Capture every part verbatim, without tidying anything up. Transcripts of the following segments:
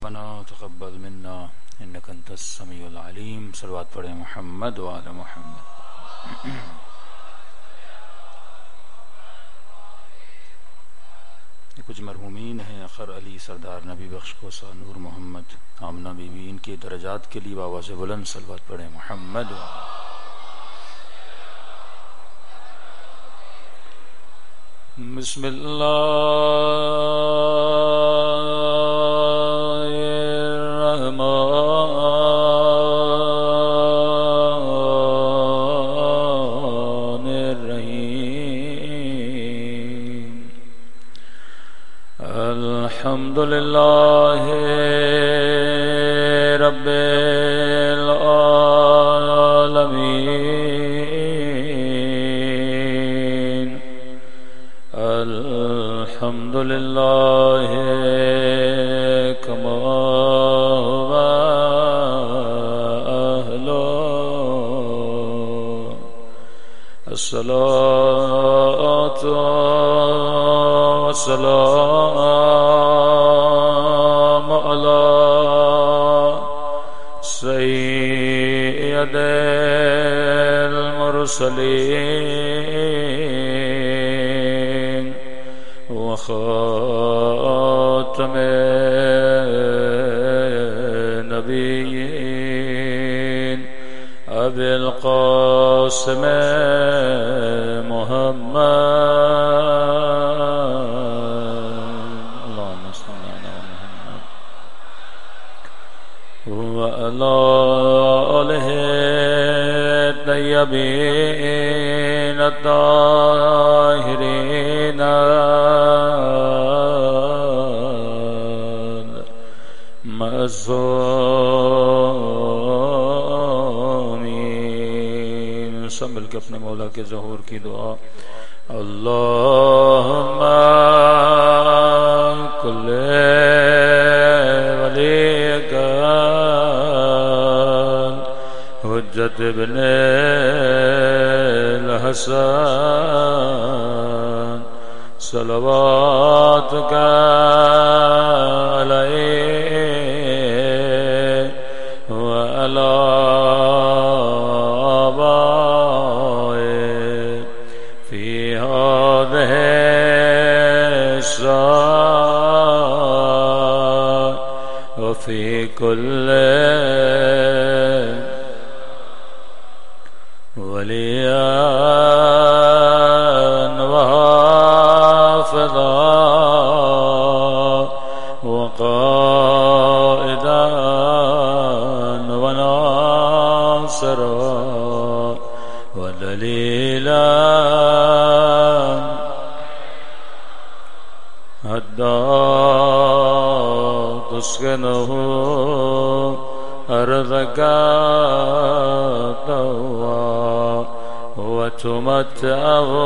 ربنا تقبل منا انك انت السميع العليم. صلوات پڑھیں محمد وعلى محمد. کچھ مرحومین ہیں، اخر علی سردار نبی بخش کوسا، نور محمد، آمنہ بی بی، ان کے درجات کے لیے آواز بلند صلوات پڑھیں محمد وعلى. بسم اللہ الرحمن الرحیم. الحمد للہ رب العالمین. الحمد للہ کما هو اہلہ. الصلاۃ والسلام علی سید المرسلین وخاتم نبیین ابی القاسم محمد اللہم صل علی محمد وعلی آلہ الطیبین الطاہرین المعصومین. سب مل کے اپنے مولا کے ظہور کی دعا. اللہم کل ولیک حجت ابن الحسن صلواتک علیہ وعلی آبائه فی هذه الساعة وفي كل وليا وحافظا وقائدا وناصرا ودليلا حتى تسكنه أرضك طوعا وتمتعه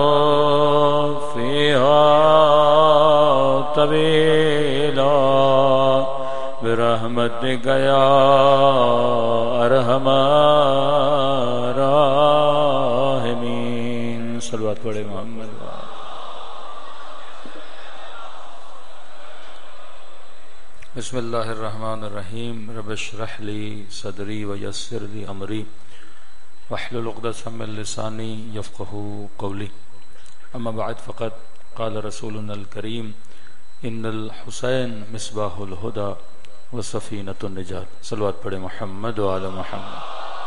فيها طويلا برحمتك يا أرحم الراحمين. صلوات پڑھے محمد. بسم اللہ الرحمن الرحیم. رب اشرح لی صدری ویسر لی امری واحلل عقدۃ من لسانی یفقهوا قولی. اما بعد فقد قال رسولنا الکریم ان الحسین مصباح الہدی وسفینۃ النجات. صلوات پڑھے محمد وعلی محمد.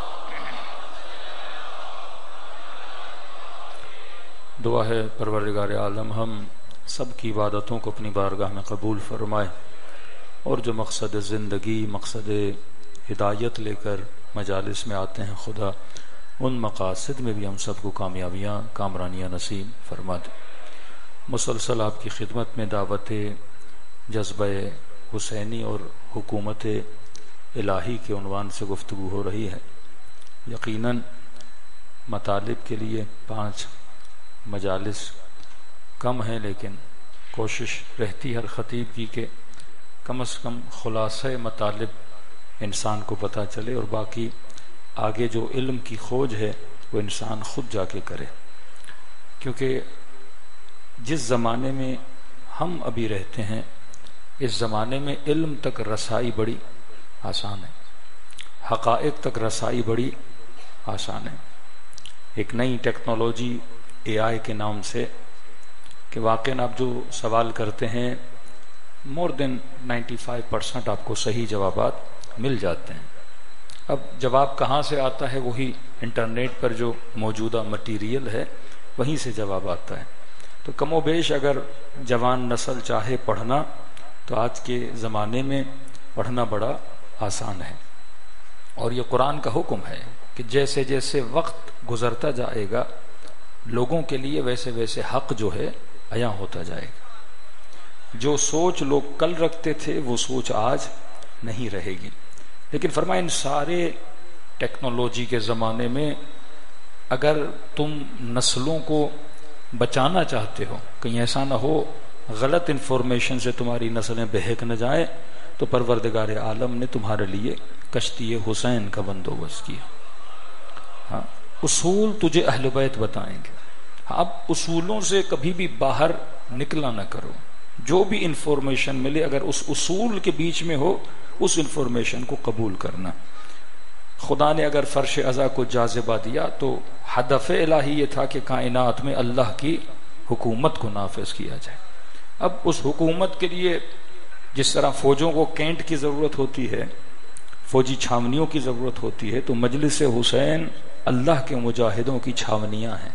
دعا ہے پروردگار عالم ہم سب کی عبادتوں کو اپنی بارگاہ میں قبول فرمائے، اور جو مقصد زندگی، مقصد ہدایت لے کر مجالس میں آتے ہیں خدا ان مقاصد میں بھی ہم سب کو کامیابیاں کامرانیاں نصیب فرما دے. مسلسل آپ کی خدمت میں دعوت جذبہ حسینی اور حکومت الہی کے عنوان سے گفتگو ہو رہی ہے. یقیناً مطالب کے لیے پانچ مجالس کم ہیں، لیکن کوشش رہتی ہر خطیب کی کہ کم از کم خلاصہ مطالب انسان کو پتہ چلے، اور باقی آگے جو علم کی کھوج ہے وہ انسان خود جا کے کرے. کیونکہ جس زمانے میں ہم ابھی رہتے ہیں اس زمانے میں علم تک رسائی بڑی آسان ہے، حقائق تک رسائی بڑی آسان ہے۔ ایک نئی ٹیکنالوجی اے آئی کے نام سے کہ واقعاً آپ جو سوال کرتے ہیں more than ninety five percent آپ کو صحیح جوابات مل جاتے ہیں۔ اب جواب کہاں سے آتا ہے؟ وہی انٹرنیٹ پر جو موجودہ مٹیریل ہے وہیں سے جواب آتا ہے۔ تو کم و بیش اگر جوان نسل چاہے پڑھنا تو آج کے زمانے میں پڑھنا بڑا آسان ہے، اور یہ قرآن کا حکم ہے کہ جیسے جیسے وقت گزرتا جائے گا لوگوں کے لیے ویسے ویسے حق جو ہے عیاں ہوتا جائے گا۔ جو سوچ لوگ کل رکھتے تھے وہ سوچ آج نہیں رہے گی۔ لیکن فرمایا ان سارے ٹیکنالوجی کے زمانے میں اگر تم نسلوں کو بچانا چاہتے ہو، کہیں ایسا نہ ہو غلط انفارمیشن سے تمہاری نسلیں بہک نہ جائیں، تو پروردگار عالم نے تمہارے لیے کشتی حسین کا بندوبست کیا۔ ہاں، اصول تجھے اہل بیت بتائیں گے۔ اب اصولوں سے کبھی بھی باہر نکلا نہ کرو، جو بھی انفارمیشن ملے اگر اس اصول کے بیچ میں ہو اس انفارمیشن کو قبول کرنا۔ خدا نے اگر فرش ازا کو جاذبہ دیا تو ہدف الہی یہ تھا کہ کائنات میں اللہ کی حکومت کو نافذ کیا جائے۔ اب اس حکومت کے لیے جس طرح فوجوں کو کینٹ کی ضرورت ہوتی ہے، فوجی چھاونیوں کی ضرورت ہوتی ہے، تو مجلس حسین اللہ کے مجاہدوں کی چھاونیاں ہیں۔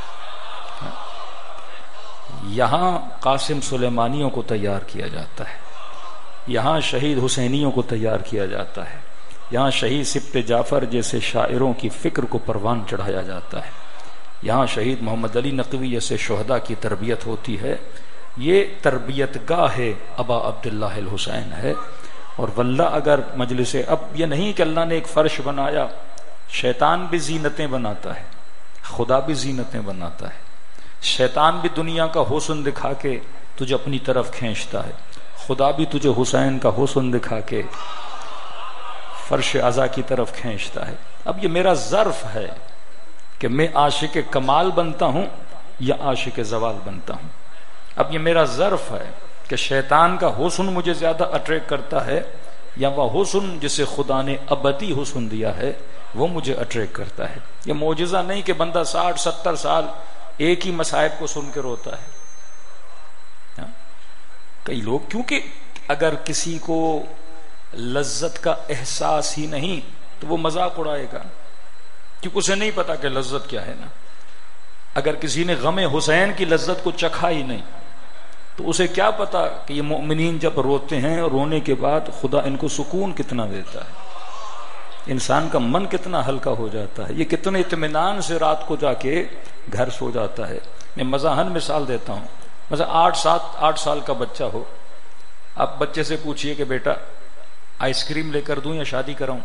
یہاں قاسم سلیمانیوں کو تیار کیا جاتا ہے، یہاں شہید حسینیوں کو تیار کیا جاتا ہے، یہاں شہید سبط جعفر جیسے شاعروں کی فکر کو پروان چڑھایا جاتا ہے، یہاں شہید محمد علی نقوی جیسے شہداء کی تربیت ہوتی ہے۔ یہ تربیت گاہ ہے ابا عبداللہ الحسین ہے۔ اور واللہ اگر مجلس، اب یہ نہیں کہ اللہ نے ایک فرش بنایا، شیطان بھی زینتیں بناتا ہے، خدا بھی زینتیں بناتا ہے، شیطان بھی دنیا کا حسن دکھا کے تجھے اپنی طرف کھینچتا ہے، خدا بھی تجھے حسین کا حسن دکھا کے فرش عزا کی طرف کھینچتا ہے۔ اب یہ میرا ظرف ہے کہ میں عاشق کمال بنتا ہوں یا عاشق زوال بنتا ہوں۔ اب یہ میرا ظرف ہے کہ شیطان کا حسن مجھے زیادہ اٹریکٹ کرتا ہے یا وہ حسن جسے خدا نے ابدی حسن دیا ہے وہ مجھے اٹریکٹ کرتا ہے۔ یہ معجزہ نہیں کہ بندہ ساٹھ ستر سال ایک ہی مصائب کو سن کے روتا ہے۔ کئی لوگ کیونکہ اگر کسی کو لذت کا احساس ہی نہیں تو وہ مذاق اڑائے گا، کیونکہ اسے نہیں پتا کہ لذت کیا ہے نا۔ اگر کسی نے غم حسین کی لذت کو چکھا ہی نہیں تو اسے کیا پتا کہ یہ مومنین جب روتے ہیں اور رونے کے بعد خدا ان کو سکون کتنا دیتا ہے، انسان کا من کتنا ہلکا ہو جاتا ہے، یہ کتنے اطمینان سے رات کو جا کے گھر سو جاتا ہے۔ میں مزاحن مثال دیتا ہوں، مثلا آٹھ سات آٹھ سال کا بچہ ہو، آپ بچے سے پوچھئے کہ بیٹا آئس کریم لے کر دوں یا شادی کراؤں،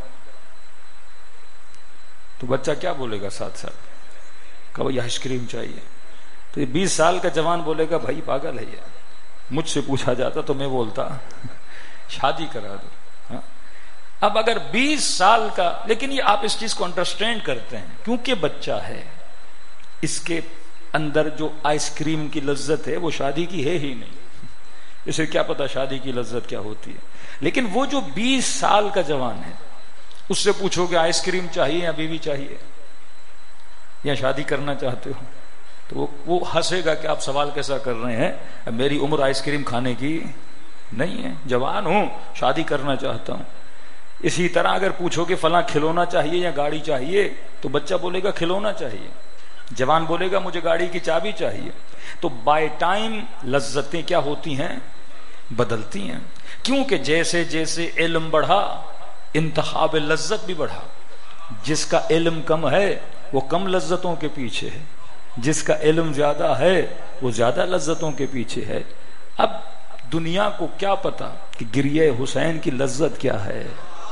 تو بچہ کیا بولے گا؟ سات سال کہ بھائی آئس کریم چاہیے۔ تو یہ بیس سال کا جوان بولے گا بھائی پاگل ہے یہ، مجھ سے پوچھا جاتا تو میں بولتا شادی کرا دو۔ ہاں؟ اب اگر بیس سال کا، لیکن یہ آپ اس چیز کو انڈرسٹینڈ کرتے ہیں کیونکہ بچہ ہے، اس کے اندر جو آئس کریم کی لذت ہے وہ شادی کی ہے ہی نہیں، اسے کیا پتا شادی کی لذت کیا ہوتی ہے۔ لیکن وہ جو بیس سال کا جوان ہے اس سے پوچھو کہ آئس کریم چاہیے یا بیوی چاہیے یا شادی کرنا چاہتے ہو، تو وہ وہ ہنسے گا کہ آپ سوال کیسا کر رہے ہیں، میری عمر آئس کریم کھانے کی نہیں ہے، جوان ہوں شادی کرنا چاہتا ہوں۔ اسی طرح اگر پوچھو کہ فلاں کھلونا چاہیے یا گاڑی چاہیے تو بچہ بولے گا کھلونا چاہیے، جوان بولے گا مجھے گاڑی کی چابی چاہیے۔ تو بائی ٹائم لذتیں کیا ہوتی ہیں؟ بدلتی ہیں، کیونکہ جیسے جیسے علم بڑھا انتخاب لذت بھی بڑھا۔ جس کا علم کم ہے وہ کم لذتوں کے پیچھے ہے، جس کا علم زیادہ ہے وہ زیادہ لذتوں کے پیچھے ہے۔ اب دنیا کو کیا پتا کہ گریہ حسین کی لذت کیا ہے،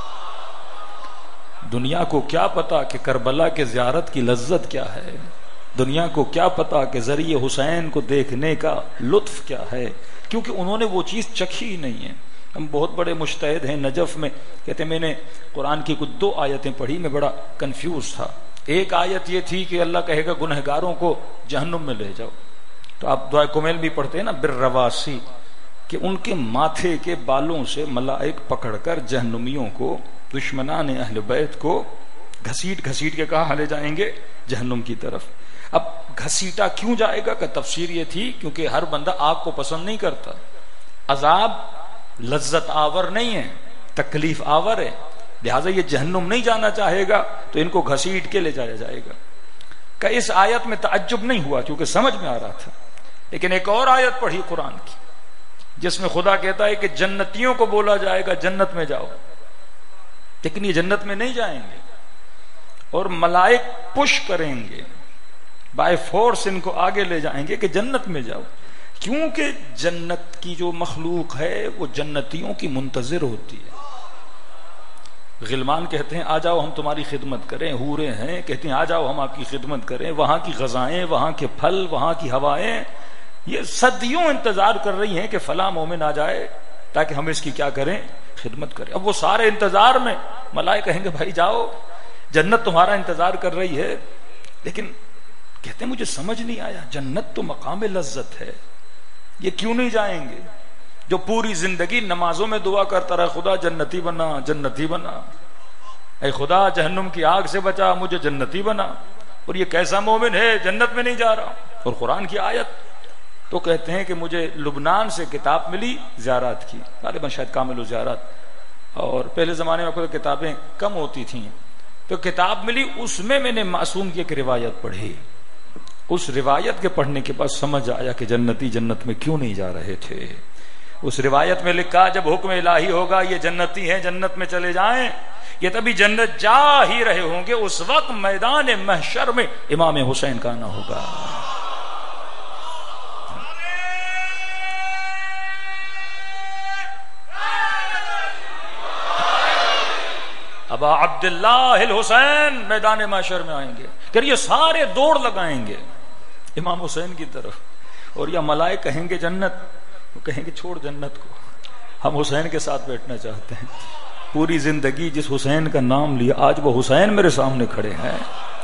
دنیا کو کیا پتا کہ کربلا کے زیارت کی لذت کیا ہے، دنیا کو کیا پتا کہ ذریعے حسین کو دیکھنے کا لطف کیا ہے، کیونکہ انہوں نے وہ چیز چکھی ہی نہیں ہے۔ ہم بہت بڑے مجتہد ہیں نجف میں، کہتے میں نے قرآن کی کچھ دو آیتیں پڑھی، میں بڑا کنفیوز تھا۔ ایک آیت یہ تھی کہ اللہ کہے گا گنہگاروں کو جہنم میں لے جاؤ، تو آپ دعائے کمیل بھی پڑھتے ہیں نا، بالرواسی، کہ ان کے ماتھے کے بالوں سے ملائک پکڑ کر جہنمیوں کو، دشمنان اہل بیت کو گھسیٹ گھسیٹ کے کہاں لے جائیں گے؟ جہنم کی طرف۔ اب گھسیٹا کیوں جائے گا کہ تفسیر یہ تھی کیونکہ ہر بندہ آگ کو پسند نہیں کرتا، عذاب لذت آور نہیں ہے، تکلیف آور ہے، لہٰذا یہ جہنم نہیں جانا چاہے گا تو ان کو گھسیٹ کے لے جایا جائے گا۔ کہ اس آیت میں تعجب نہیں ہوا کیونکہ سمجھ میں آ رہا تھا، لیکن ایک اور آیت پڑھی قرآن کی جس میں خدا کہتا ہے کہ جنتیوں کو بولا جائے گا جنت میں جاؤ، لیکن یہ جنت میں نہیں جائیں گے، اور ملائک پش کریں گے، بائی فورس ان کو آگے لے جائیں گے کہ جنت میں جاؤ، کیونکہ جنت کی جو مخلوق ہے وہ جنتیوں کی منتظر ہوتی ہے۔ غلمان کہتے ہیں آ جاؤ ہم تمہاری خدمت کریں، حوریں ہیں کہتی ہیں آ جاؤ ہم آپ کی خدمت کریں، وہاں کی غذائیں، وہاں کے پھل، وہاں کی ہوائیں یہ صدیوں انتظار کر رہی ہیں کہ فلاں مومن آ جائے تاکہ ہم اس کی کیا کریں؟ خدمت کریں۔ اب وہ سارے انتظار میں ملائکہ کہیں گے بھائی جاؤ جنت تمہارا انتظار کر رہی ہے، لیکن کہتے ہیں مجھے سمجھ نہیں آیا، جنت تو مقام لذت ہے، یہ کیوں نہیں جائیں گے؟ جو پوری زندگی نمازوں میں دعا کرتا رہا خدا جنتی بنا جنتی بنا، اے خدا جہنم کی آگ سے بچا مجھے جنتی بنا، اور یہ کیسا مومن ہے جنت میں نہیں جا رہا؟ اور قرآن کی آیت تو کہتے ہیں کہ مجھے لبنان سے کتاب ملی زیارات کی، غالباً شاید کامل الزیارات، اور پہلے زمانے میں کوئی کتابیں کم ہوتی تھیں تو کتاب ملی، اس میں میں نے معصوم کی ایک روایت پڑھی، اس روایت کے پڑھنے کے بعد سمجھ آیا کہ جنتی جنت میں کیوں نہیں جا رہے تھے۔ اس روایت میں لکھا جب حکم الہی ہوگا یہ جنتی ہیں جنت میں چلے جائیں، یہ تبھی جنت جا ہی رہے ہوں گے، اس وقت میدان محشر میں امام حسین کا آنا ہوگا۔ ابا عبداللہ الحسین میدان محشر میں آئیں گے، کہ یہ سارے دوڑ لگائیں گے امام حسین کی طرف، اور یا ملائکہ کہیں گے جنت، وہ کہیں گے چھوڑ جنت کو، ہم حسین کے ساتھ بیٹھنا چاہتے ہیں۔ پوری زندگی جس حسین کا نام لیا آج وہ حسین میرے سامنے کھڑے ہیں۔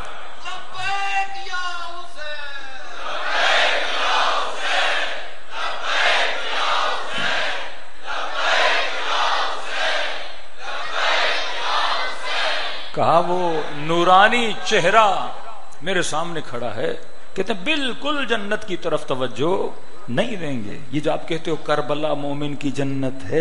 کہا وہ نورانی چہرہ میرے سامنے کھڑا ہے، کہتے ہیں بالکل جنت کی طرف توجہ نہیں دیں گے۔ یہ جو آپ کہتے ہو کربلا مومن کی جنت ہے،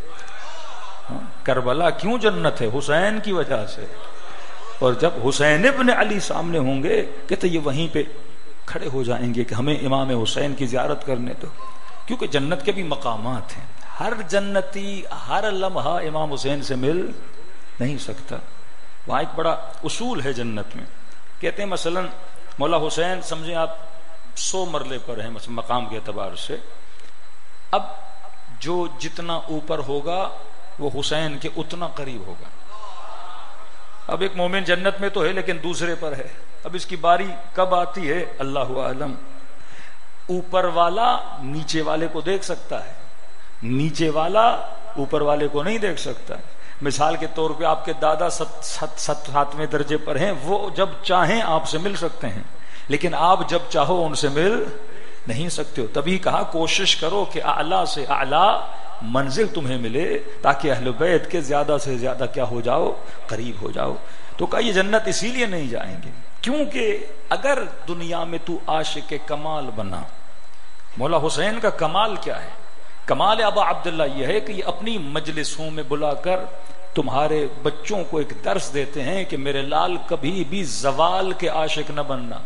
کربلا کیوں جنت ہے؟ حسین کی وجہ سے، اور جب حسین ابن علی سامنے ہوں گے کہتے یہ وہیں پہ کھڑے ہو جائیں گے کہ ہمیں امام حسین کی زیارت کرنے دو، کیونکہ جنت کے بھی مقامات ہیں، ہر جنتی ہر لمحہ امام حسین سے مل نہیں سکتا۔ وہاں ایک بڑا اصول ہے جنت میں، کہتے ہیں مثلا مولا حسین سمجھیں آپ سو مرلے پر ہیں مثلا مقام کے اعتبار سے، اب جو جتنا اوپر ہوگا وہ حسین کے اتنا قریب ہوگا۔ اب ایک مومن جنت میں تو ہے لیکن دوسرے پر ہے، اب اس کی باری کب آتی ہے اللہ عالم۔ اوپر والا نیچے والے کو دیکھ سکتا ہے، نیچے والا اوپر والے کو نہیں دیکھ سکتا۔ مثال کے طور پہ آپ کے دادا ست ست ست ساتویں درجے پر ہیں، وہ جب چاہیں آپ سے مل سکتے ہیں، لیکن آپ جب چاہو ان سے مل نہیں سکتے ہو۔ تبھی کہا کوشش کرو کہ اعلیٰ سے اعلیٰ منزل تمہیں ملے تاکہ اہل بیت کے زیادہ سے زیادہ کیا ہو جاؤ؟ قریب ہو جاؤ۔ تو کہا یہ جنت اسی لیے نہیں جائیں گے کیونکہ اگر دنیا میں تو عاشق کمال بنا، مولا حسین کا کمال کیا ہے؟ کمال ابا عبداللہ یہ ہے کہ یہ اپنی مجلسوں میں بلا کر تمہارے بچوں کو ایک درس دیتے ہیں کہ میرے لال کبھی بھی زوال کے عاشق نہ بننا،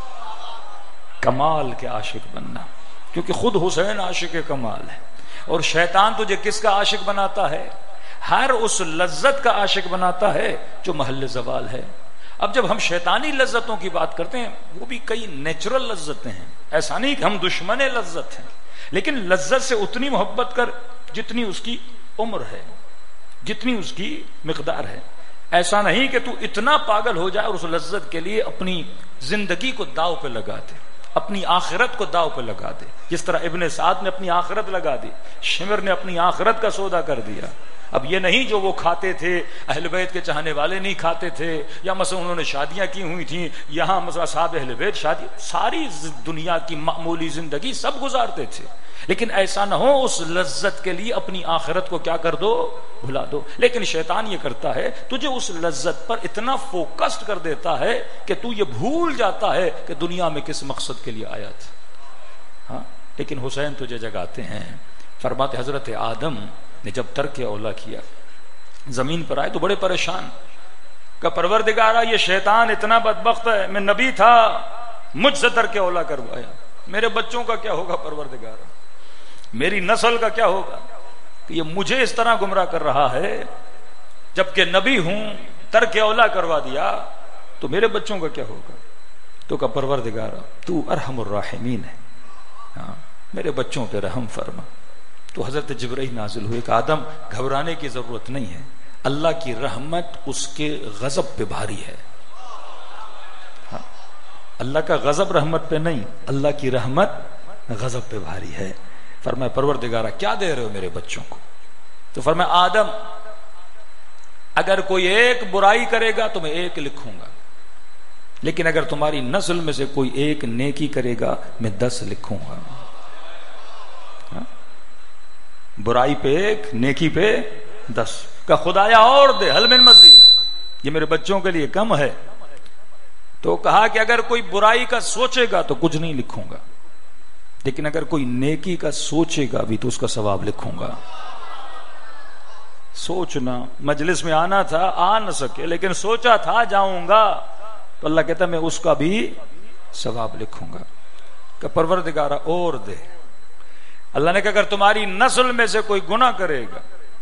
کمال کے عاشق بننا، کیونکہ خود حسین عاشق کمال ہے۔ اور شیطان تجھے کس کا عاشق بناتا ہے؟ ہر اس لذت کا عاشق بناتا ہے جو محل زوال ہے۔ اب جب ہم شیطانی لذتوں کی بات کرتے ہیں وہ بھی کئی نیچرل لذتیں ہیں، ایسا نہیں کہ ہم دشمن لذت ہیں، لیکن لذت سے اتنی محبت کر جتنی اس کی عمر ہے، جتنی اس کی مقدار ہے۔ ایسا نہیں کہ تو اتنا پاگل ہو جائے اور اس لذت کے لیے اپنی زندگی کو داؤ پہ لگا دے، اپنی آخرت کو داؤ پہ لگا دے، جس طرح ابن سعد نے اپنی آخرت لگا دی، شمر نے اپنی آخرت کا سودا کر دیا۔ اب یہ نہیں جو وہ کھاتے تھے اہل بیت کے چاہنے والے نہیں کھاتے تھے، یا مثلا انہوں نے شادیاں کی ہوئی تھیں، یہاں مثلا صاحب اہل بیت شادی ساری دنیا کی معمولی زندگی سب گزارتے تھے، لیکن ایسا نہ ہو اس لذت کے لیے اپنی آخرت کو کیا کر دو، بھلا دو۔ لیکن شیطان یہ کرتا ہے، تجھے اس لذت پر اتنا فوکسڈ کر دیتا ہے کہ تو یہ بھول جاتا ہے کہ دنیا میں کس مقصد کے لیے آیا تھا۔ ہاں لیکن حسین تجھے جگاتے ہیں، فرماتے حضرت آدم نے جب ترک اولا کیا زمین پر آئے تو بڑے پریشان، کہ پروردگارا یہ شیطان اتنا بدبخت ہے، میں نبی تھا مجھ سے ترک اولا کروایا، میرے بچوں کا کیا ہوگا پروردگارا، میری نسل کا کیا ہوگا کہ یہ مجھے اس طرح گمراہ کر رہا ہے، جبکہ نبی ہوں ترک اولا کروا دیا تو میرے بچوں کا کیا ہوگا۔ تو کہ پروردگارا تو ارحم الراحمین ہے، ہاں میرے بچوں پہ رحم فرما۔ تو حضرت جبرائیل نازل ہوئے کہ آدم گھبرانے کی ضرورت نہیں ہے، اللہ کی رحمت اس کے غضب پہ بھاری ہے۔ ہاں اللہ کا غضب رحمت پہ نہیں، اللہ کی رحمت غضب پہ بھاری ہے۔ فرمایا پروردگارا کیا دے رہے ہو میرے بچوں کو؟ تو فرمایا آدم اگر کوئی ایک برائی کرے گا تو میں ایک لکھوں گا، لیکن اگر تمہاری نسل میں سے کوئی ایک نیکی کرے گا میں دس لکھوں گا۔ برائی پہ ایک، نیکی پہ دس، کہ خدایا اور دے حل من مزید، یہ میرے بچوں کے لیے کم ہے۔ تو کہا کہ اگر کوئی برائی کا سوچے گا تو کچھ نہیں لکھوں گا، لیکن اگر کوئی نیکی کا سوچے گا بھی تو اس کا ثواب لکھوں گا۔ سوچنا، مجلس میں آنا تھا آ نہ سکے لیکن سوچا تھا جاؤں گا، تو اللہ کہتا ہے میں اس کا بھی ثواب لکھوں گا۔ کہ پروردگارا اور دے۔ اللہ نے کہا اگر تمہاری نسل میں سے کوئی گناہ کرے گا،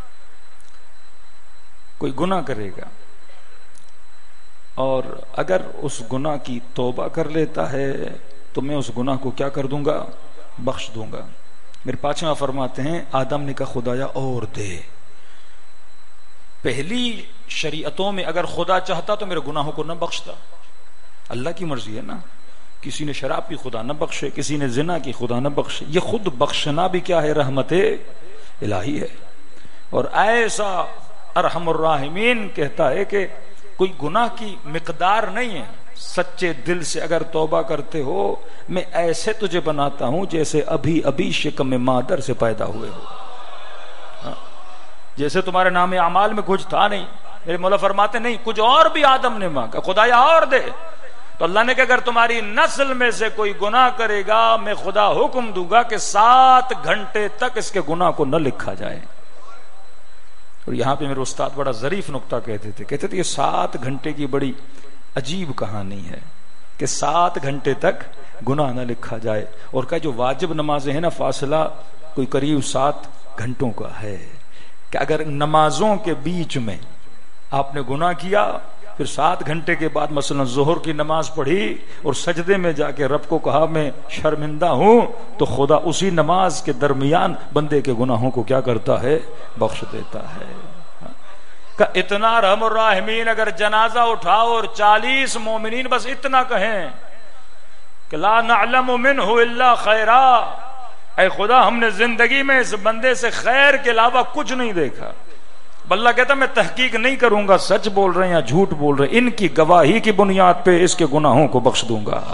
کوئی گناہ کرے گا اور اگر اس گناہ کی توبہ کر لیتا ہے تو میں اس گناہ کو کیا کر دوں گا، بخش دوں گا۔ میرے پانچواں فرماتے ہیں آدم نے کہا خدایا اور دے۔ پہلی شریعتوں میں اگر خدا چاہتا تو میرے گناہوں کو نہ بخشتا، اللہ کی مرضی ہے نا، کسی نے شراب کی خدا نہ بخشے، کسی نے زنا کی خدا نہ بخشے، یہ خود بخشنا بھی کیا ہے، رحمت الہی ہے۔ اور ایسا ارحم الراحمین کہتا ہے کہ کوئی گناہ کی مقدار نہیں ہے، سچے دل سے اگر توبہ کرتے ہو میں ایسے تجھے بناتا ہوں جیسے ابھی ابھی شکم مادر سے پیدا ہوئے ہو، جیسے تمہارے نام اعمال میں کچھ تھا نہیں۔ میرے مولا فرماتے نہیں کچھ اور بھی آدم نے مانگا، خدایا اور دے۔ تو اللہ نے کہا اگر تمہاری نسل میں سے کوئی گناہ کرے گا میں خدا حکم دوں گا کہ سات گھنٹے تک اس کے گناہ کو نہ لکھا جائے۔ اور یہاں پہ میرے استاد بڑا ظریف نقطہ کہتے تھے، کہتے تھے یہ سات گھنٹے کی بڑی عجیب کہانی ہے کہ سات گھنٹے تک گناہ نہ لکھا جائے، اور کہ جو واجب نمازیں ہیں نا فاصلہ کوئی قریب سات گھنٹوں کا ہے، کہ اگر نمازوں کے بیچ میں آپ نے گناہ کیا پھر سات گھنٹے کے بعد مثلا ظہر کی نماز پڑھی اور سجدے میں جا کے رب کو کہا میں شرمندہ ہوں، تو خدا اسی نماز کے درمیان بندے کے گناہوں کو کیا کرتا ہے، بخش دیتا ہے۔ کہ اتنا رحم الراحمین اگر جنازہ اٹھاؤ اور چالیس مومنین بس اتنا کہیں کہ لا نعلم منہ الا خیرا، اے خدا ہم نے زندگی میں اس بندے سے خیر کے علاوہ کچھ نہیں دیکھا، اللہ کہتا میں تحقیق نہیں کروں گا سچ بول رہے ہیں یا جھوٹ بول رہے ہیں، ان کی گواہی کی بنیاد پہ اس کے گناہوں کو بخش دوں گا۔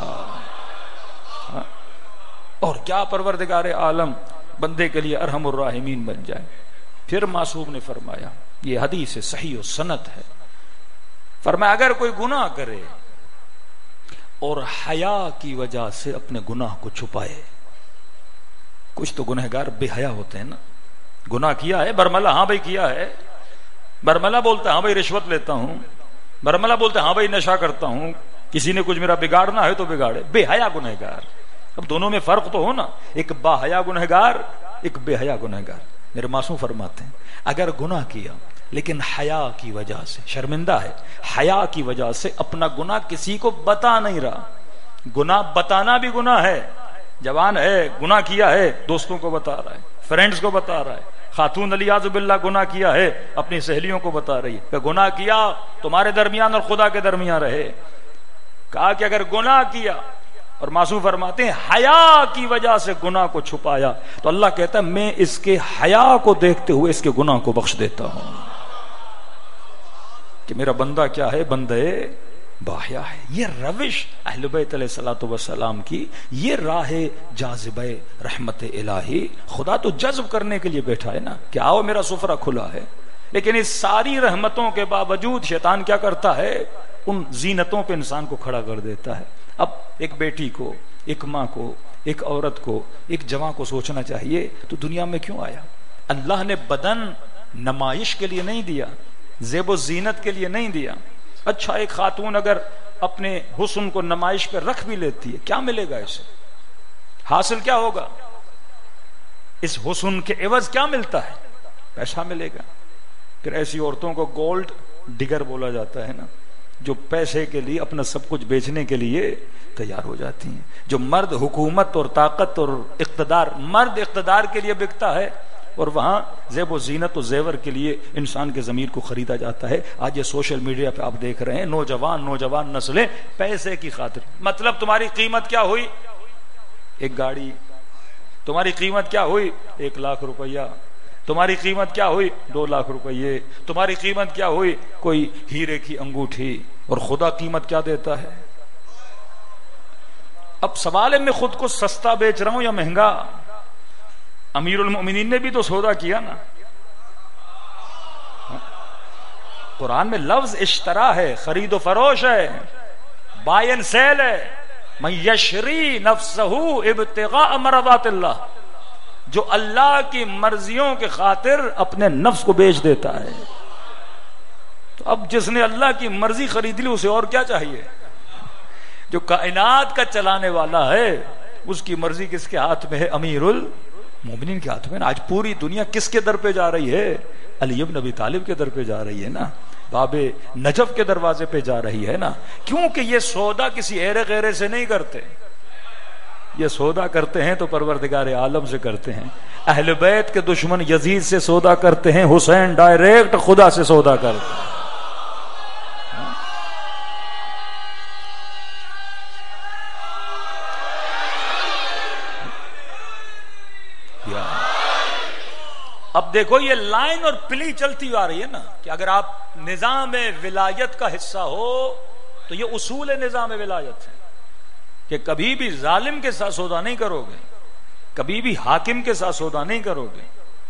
اور کیا پروردگار عالم بندے کے لیے ارحم الراحمین بن جائے۔ پھر معصوم نے فرمایا، یہ حدیث صحیح و سند ہے، فرمایا اگر کوئی گناہ کرے اور حیا کی وجہ سے اپنے گناہ کو چھپائے، کچھ تو گنہگار بے حیا ہوتے ہیں نا، گناہ کیا ہے برملا، ہاں بھائی کیا ہے، برملا بولتا ہے ہاں بھائی رشوت لیتا ہوں، برملا بولتا ہے ہاں بھائی نشہ کرتا ہوں، کسی نے کچھ میرا بگاڑنا ہے تو بگاڑے، بے حیا گنہگار۔ اب دونوں میں فرق تو ہو نا، ایک با حیا گنہگار ایک بے حیا گنہگار۔ میرے معصوم فرماتے ہیں اگر گناہ کیا لیکن حیا کی وجہ سے شرمندہ ہے، حیا کی وجہ سے اپنا گناہ کسی کو بتا نہیں رہا، گناہ بتانا بھی گناہ ہے، جوان ہے گناہ کیا ہے دوستوں کو بتا رہا ہے، فرینڈز کو بتا رہا ہے، خاتون علیاذ باللہ گناہ کیا ہے اپنی سہیلیوں کو بتا رہی ہے کہ گناہ کیا تمہارے درمیان اور خدا کے درمیان رہے۔ کہا کہ اگر گناہ کیا اور معصوم فرماتے ہیں حیا کی وجہ سے گناہ کو چھپایا تو اللہ کہتا ہے میں اس کے حیا کو دیکھتے ہوئے اس کے گناہ کو بخش دیتا ہوں کہ میرا بندہ کیا ہے، بندے باحیا ہے. یہ روش اہل بیت علیہ الصلوۃ والسلام کی، یہ راہ جاذبہ رحمت الہی. خدا تو جذب کرنے کے لیے بیٹھا ہے نا کہ آؤ میرا سفرہ کھلا ہے، لیکن اس ساری رحمتوں کے باوجود شیطان کیا کرتا ہے، ان زینتوں پہ انسان کو کھڑا کر دیتا ہے. اب ایک بیٹی کو، ایک ماں کو، ایک عورت کو، ایک جوان کو سوچنا چاہیے تو دنیا میں کیوں آیا؟ اللہ نے بدن نمائش کے لیے نہیں دیا، زیب و زینت کے لیے نہیں دیا. اچھا ایک خاتون اگر اپنے حسن کو نمائش پہ رکھ بھی لیتی ہے، کیا ملے گا اسے؟ حاصل کیا ہوگا؟ اس حسن کے عوض کیا ملتا ہے؟ پیسہ ملے گا. پھر ایسی عورتوں کو گولڈ ڈگر بولا جاتا ہے نا، جو پیسے کے لیے اپنا سب کچھ بیچنے کے لیے تیار ہو جاتی ہیں. جو مرد حکومت اور طاقت اور اقتدار، مرد اقتدار کے لیے بکتا ہے اور وہاں زیب و زینت و زیور کے لیے انسان کے ضمیر کو خریدا جاتا ہے. آج یہ سوشل میڈیا پہ آپ دیکھ رہے ہیں نوجوان نوجوان نسلیں پیسے کی خاطر، مطلب تمہاری قیمت کیا ہوئی؟ ایک گاڑی. تمہاری قیمت کیا ہوئی؟ ایک لاکھ روپیہ. تمہاری قیمت کیا ہوئی؟ دو لاکھ روپیے. تمہاری قیمت کیا ہوئی؟ کوئی ہیرے کی انگوٹھی. اور خدا قیمت کیا دیتا ہے؟ اب سوال ہے میں خود کو سستا بیچ رہا ہوں یا مہنگا؟ امیر المؤمنین نے بھی تو سودا کیا نا. قرآن میں لفظ اشترا ہے، خرید و فروش ہے، بائی اینڈ سیل ہے. من یشری نفسہ ابتغاء مرضات اللہ، جو اللہ کی مرضیوں کے خاطر اپنے نفس کو بیچ دیتا ہے. تو اب جس نے اللہ کی مرضی خرید لی اسے اور کیا چاہیے؟ جو کائنات کا چلانے والا ہے اس کی مرضی کس کے ہاتھ میں ہے؟ امیر المومنین کے ہاتھ میں. آج پوری دنیا کس کے در پہ جا رہی ہے؟ علی بن ابی طالب کے در پہ جا رہی ہے نا، باب نجف کے دروازے پہ جا رہی ہے نا. کیونکہ یہ سودا کسی ایرے غیرے سے نہیں کرتے، یہ سودا کرتے ہیں تو پروردگار عالم سے کرتے ہیں. اہل بیت کے دشمن یزید سے سودا کرتے ہیں، حسین ڈائریکٹ خدا سے سودا کرتے ہیں. اب دیکھو یہ لائن اور پلی چلتی آ رہی ہے نا کہ اگر آپ نظام ولایت کا حصہ ہو تو یہ اصول نظام ولایت ہے کہ کبھی بھی ظالم کے ساتھ سودا نہیں کرو گے، کبھی بھی حاکم کے ساتھ سودا نہیں کرو گے.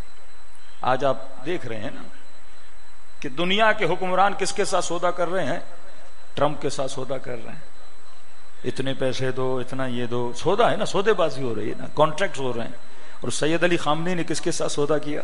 آج آپ دیکھ رہے ہیں نا کہ دنیا کے حکمران کس کے ساتھ سودا کر رہے ہیں؟ ٹرمپ کے ساتھ سودا کر رہے ہیں. اتنے پیسے دو، اتنا یہ دو، سودا ہے نا، سودے بازی ہو رہی ہے نا، کانٹریکٹس ہو رہے ہیں. اور سید علی خامنی نے کس کے ساتھ سودا کیا؟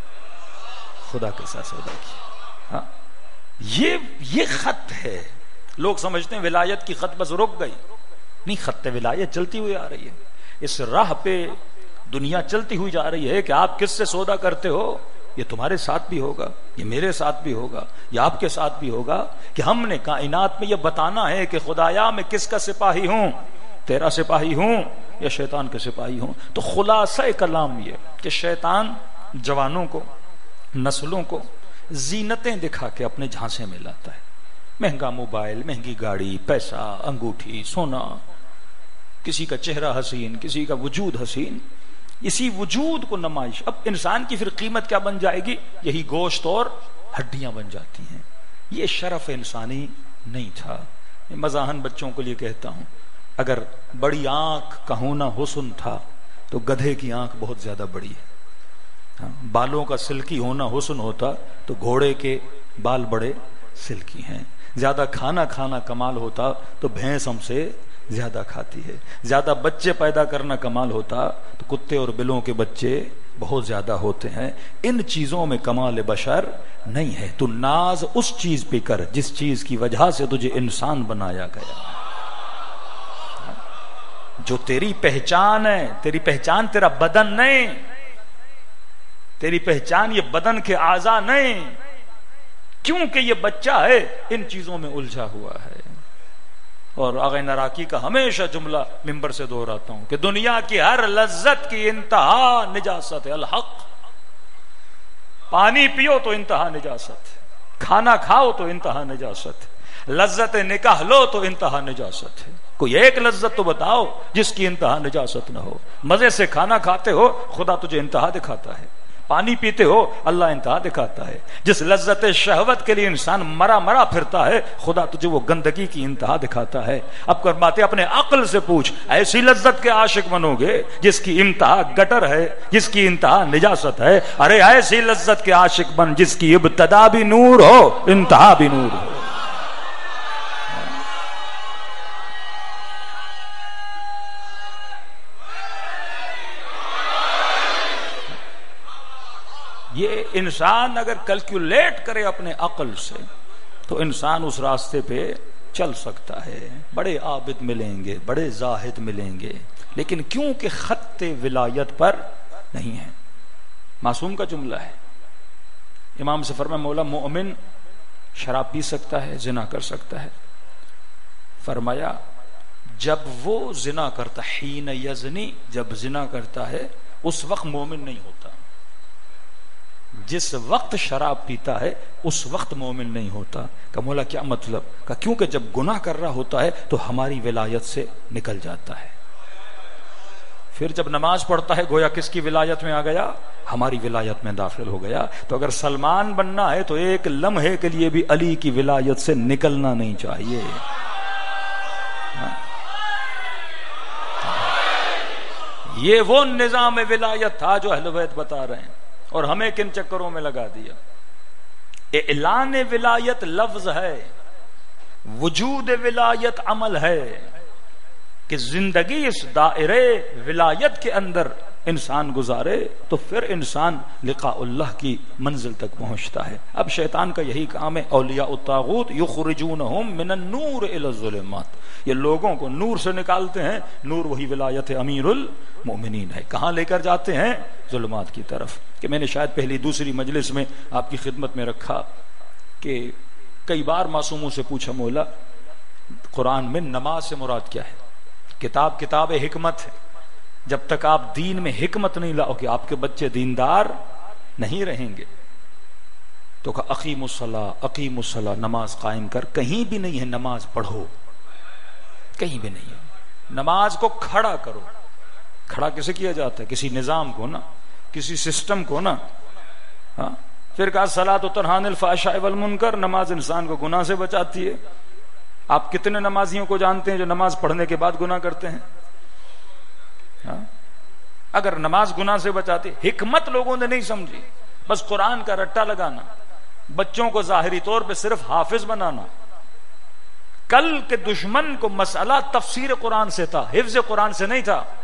خدا کے ساتھ سودا کیا. ہاں یہ یہ خط ہے. لوگ سمجھتے ہیں ولایت کی خط بس رک گئی، نہیں، خط ولایت چلتی ہوئی آ رہی ہے. اس راہ پہ دنیا چلتی ہوئی جا رہی ہے کہ آپ کس سے سودا کرتے ہو یہ تمہارے ساتھ بھی ہوگا، یہ میرے ساتھ بھی ہوگا، یہ آپ کے ساتھ بھی ہوگا. کہ ہم نے کائنات میں یہ بتانا ہے کہ خدایا میں کس کا سپاہی ہوں، تیرا سپاہی ہوں یا شیطان کے سپاہی ہوں. تو خلاصہ کلام یہ کہ شیطان جوانوں کو، نسلوں کو زینتیں دکھا کے اپنے جھانسے میں لاتا ہے. مہنگا موبائل، مہنگی گاڑی، پیسہ، انگوٹھی، سونا، کسی کا چہرہ حسین، کسی کا وجود حسین، اسی وجود کو نمائش. اب انسان کی پھر قیمت کیا بن جائے گی؟ یہی گوشت اور ہڈیاں بن جاتی ہیں. یہ شرف انسانی نہیں تھا. مزاحن بچوں کے لیے کہتا ہوں، اگر بڑی آنکھ کا ہونا حسن تھا تو گدھے کی آنکھ بہت زیادہ بڑی ہے. بالوں کا سلکی ہونا حسن ہوتا تو گھوڑے کے بال بڑے سلکی ہیں. زیادہ کھانا کھانا کمال ہوتا تو بھینس ہم سے زیادہ کھاتی ہے. زیادہ بچے پیدا کرنا کمال ہوتا تو کتے اور بلوں کے بچے بہت زیادہ ہوتے ہیں. ان چیزوں میں کمال بشر نہیں ہے. تو ناز اس چیز پہ کر جس چیز کی وجہ سے تجھے انسان بنایا گیا، جو تیری پہچان ہے. تیری پہچان تیرا بدن نہیں، تیری پہچان یہ بدن کے اعضاء نہیں، کیونکہ یہ بچہ ہے ان چیزوں میں الجھا ہوا ہے. اور آغا نراکی کا ہمیشہ جملہ ممبر سے دہراتا ہوں کہ دنیا کی ہر لذت کی انتہا نجاست ہے. الحق، پانی پیو تو انتہا نجاست، کھانا کھاؤ تو انتہا نجاست، لذت نکاح لو تو انتہا نجاست ہے. کوئی ایک لذت تو بتاؤ جس کی انتہا نجاست نہ ہو. مزے سے کھانا کھاتے ہو خدا تجھے انتہا دکھاتا ہے. پانی پیتے ہو اللہ انتہا دکھاتا ہے. جس لذت شہوت کے لیے انسان مرا مرا پھرتا ہے خدا تجھے وہ گندگی کی انتہا دکھاتا ہے. اب کر باتیں اپنے عقل سے پوچھ, ایسی لذت کے عاشق بنو گے جس کی انتہا گٹر ہے, جس کی انتہا نجاست ہے. ارے ایسی لذت کے عاشق بن جس کی ابتدا بھی نور ہو انتہا بھی نور ہو. یہ انسان اگر کیلکولیٹ کرے اپنے عقل سے تو انسان اس راستے پہ چل سکتا ہے. بڑے عابد ملیں گے, بڑے زاہد ملیں گے, لیکن کیونکہ خط ولایت پر نہیں ہے. معصوم کا جملہ ہے. امام سے فرمایا مولا مومن شراب پی سکتا ہے, زنا کر سکتا ہے. فرمایا جب وہ زنا کرتا, حین یزنی, جب زنا کرتا ہے اس وقت مومن نہیں ہوتا. جس وقت شراب پیتا ہے اس وقت مومن نہیں ہوتا. کہ مولا کیا مطلب؟ کہ کیونکہ جب گناہ کر رہا ہوتا ہے تو ہماری ولایت سے نکل جاتا ہے. پھر جب نماز پڑھتا ہے گویا کس کی ولایت میں آ گیا؟ ہماری ولایت میں داخل ہو گیا. تو اگر سلمان بننا ہے تو ایک لمحے کے لیے بھی علی کی ولایت سے نکلنا نہیں چاہیے. یہ وہ نظام ولایت تھا جو اہل بیت بتا رہے ہیں, اور ہمیں کن چکروں میں لگا دیا. اعلان ولایت لفظ ہے, وجود ولایت عمل ہے. کہ زندگی اس دائرے ولایت کے اندر انسان گزارے تو پھر انسان لقاء اللہ کی منزل تک پہنچتا ہے. اب شیطان کا یہی کام ہے, اولیاء الطاغوت یخرجونہم من النور الی الظلمات. یہ لوگوں کو نور سے نکالتے ہیں, نور وہی ولایت امیر المؤمنین ہے. کہاں لے کر جاتے ہیں؟ ظلمات کی طرف. کہ میں نے شاید پہلی دوسری مجلس میں آپ کی خدمت میں رکھا کہ کئی بار معصوموں سے پوچھا مولا قرآن میں نماز سے مراد کیا ہے؟ کتاب کتاب حکمت ہے. جب تک آپ دین میں حکمت نہیں لاؤ گے آپ کے بچے دیندار نہیں رہیں گے. تو کہ اقیم الصلاۃ اقیم الصلاۃ, نماز قائم کر. کہیں بھی نہیں ہے نماز پڑھو, کہیں بھی نہیں ہے. نماز کو کھڑا کرو. کھڑا کیسے کیا جاتا ہے؟ کسی نظام کو نا, کسی سسٹم کو نا. ہاں پھر کہا صلاۃ تنہی عن الفحشاء والمنکر, نماز انسان کو گناہ سے بچاتی ہے. آپ کتنے نمازیوں کو جانتے ہیں جو نماز پڑھنے کے بعد گناہ کرتے ہیں؟ ہاں؟ اگر نماز گناہ سے بچاتی, حکمت لوگوں نے نہیں سمجھی, بس قرآن کا رٹا لگانا, بچوں کو ظاہری طور پہ صرف حافظ بنانا. کل کے دشمن کو مسئلہ تفسیر قرآن سے تھا, حفظ قرآن سے نہیں تھا.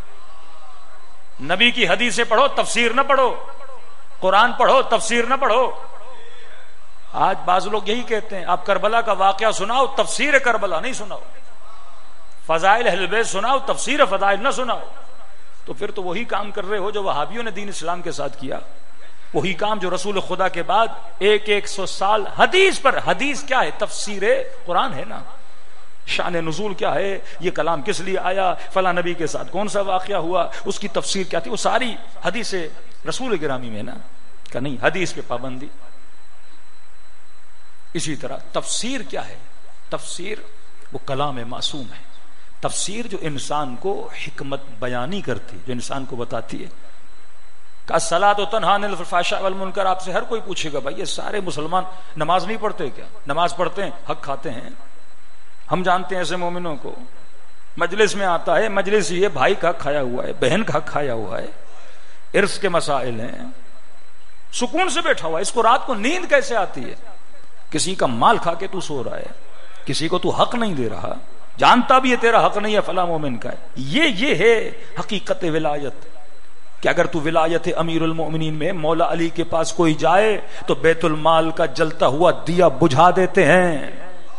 نبی کی حدیثیں پڑھو, تفسیر نہ پڑھو. قرآن پڑھو, تفسیر نہ پڑھو. آج بعض لوگ یہی کہتے ہیں آپ کربلا کا واقعہ سناؤ, تفسیر کربلا نہیں سناؤ. فضائل اہل بیت سناؤ, تفسیر فضائل نہ سناؤ. تو پھر تو وہی کام کر رہے ہو جو وہابیوں نے دین اسلام کے ساتھ کیا. وہی کام جو رسول خدا کے بعد ایک ایک سو سال حدیث پر, حدیث کیا ہے؟ تفسیر قرآن ہے نا. شان نزول کیا ہے, یہ کلام کس لیے آیا, فلاں نبی کے ساتھ کون سا واقعہ ہوا, اس کی تفسیر کیا تھی, وہ ساری حدیث رسول گرامی میں نا. کہ نہیں, حدیث پہ پابندی. اسی طرح تفسیر کیا ہے؟ تفسیر وہ کلام معصوم ہے. تفسیر جو انسان کو حکمت بیانی کرتی, جو انسان کو بتاتی ہے. کہ الصلاۃ تنہی عن الفحشاء والمنکر, آپ سے ہر کوئی پوچھے گا بھائی یہ سارے مسلمان نماز نہیں پڑھتے کیا؟ نماز پڑھتے ہیں, حق کھاتے ہیں. ہم جانتے ہیں ایسے مومنوں کو. مجلس میں آتا ہے, مجلس یہ بھائی کا حق کھایا ہوا ہے, بہن کا حق کھایا ہوا ہے, ارث کے مسائل ہیں, سکون سے بیٹھا ہوا ہے. اس کو رات کو نیند کیسے آتی ہے؟ کسی کا مال کھا کے تو سو رہا ہے, کسی کو تو حق نہیں دے رہا, جانتا بھی ہے تیرا حق نہیں ہے, فلاں مومن کا ہے. یہ یہ ہے حقیقت ولایت. کہ اگر تو ولایت امیر المؤمنین میں مولا علی کے پاس کوئی جائے تو بیت المال کا جلتا ہوا دیا بجھا دیتے ہیں.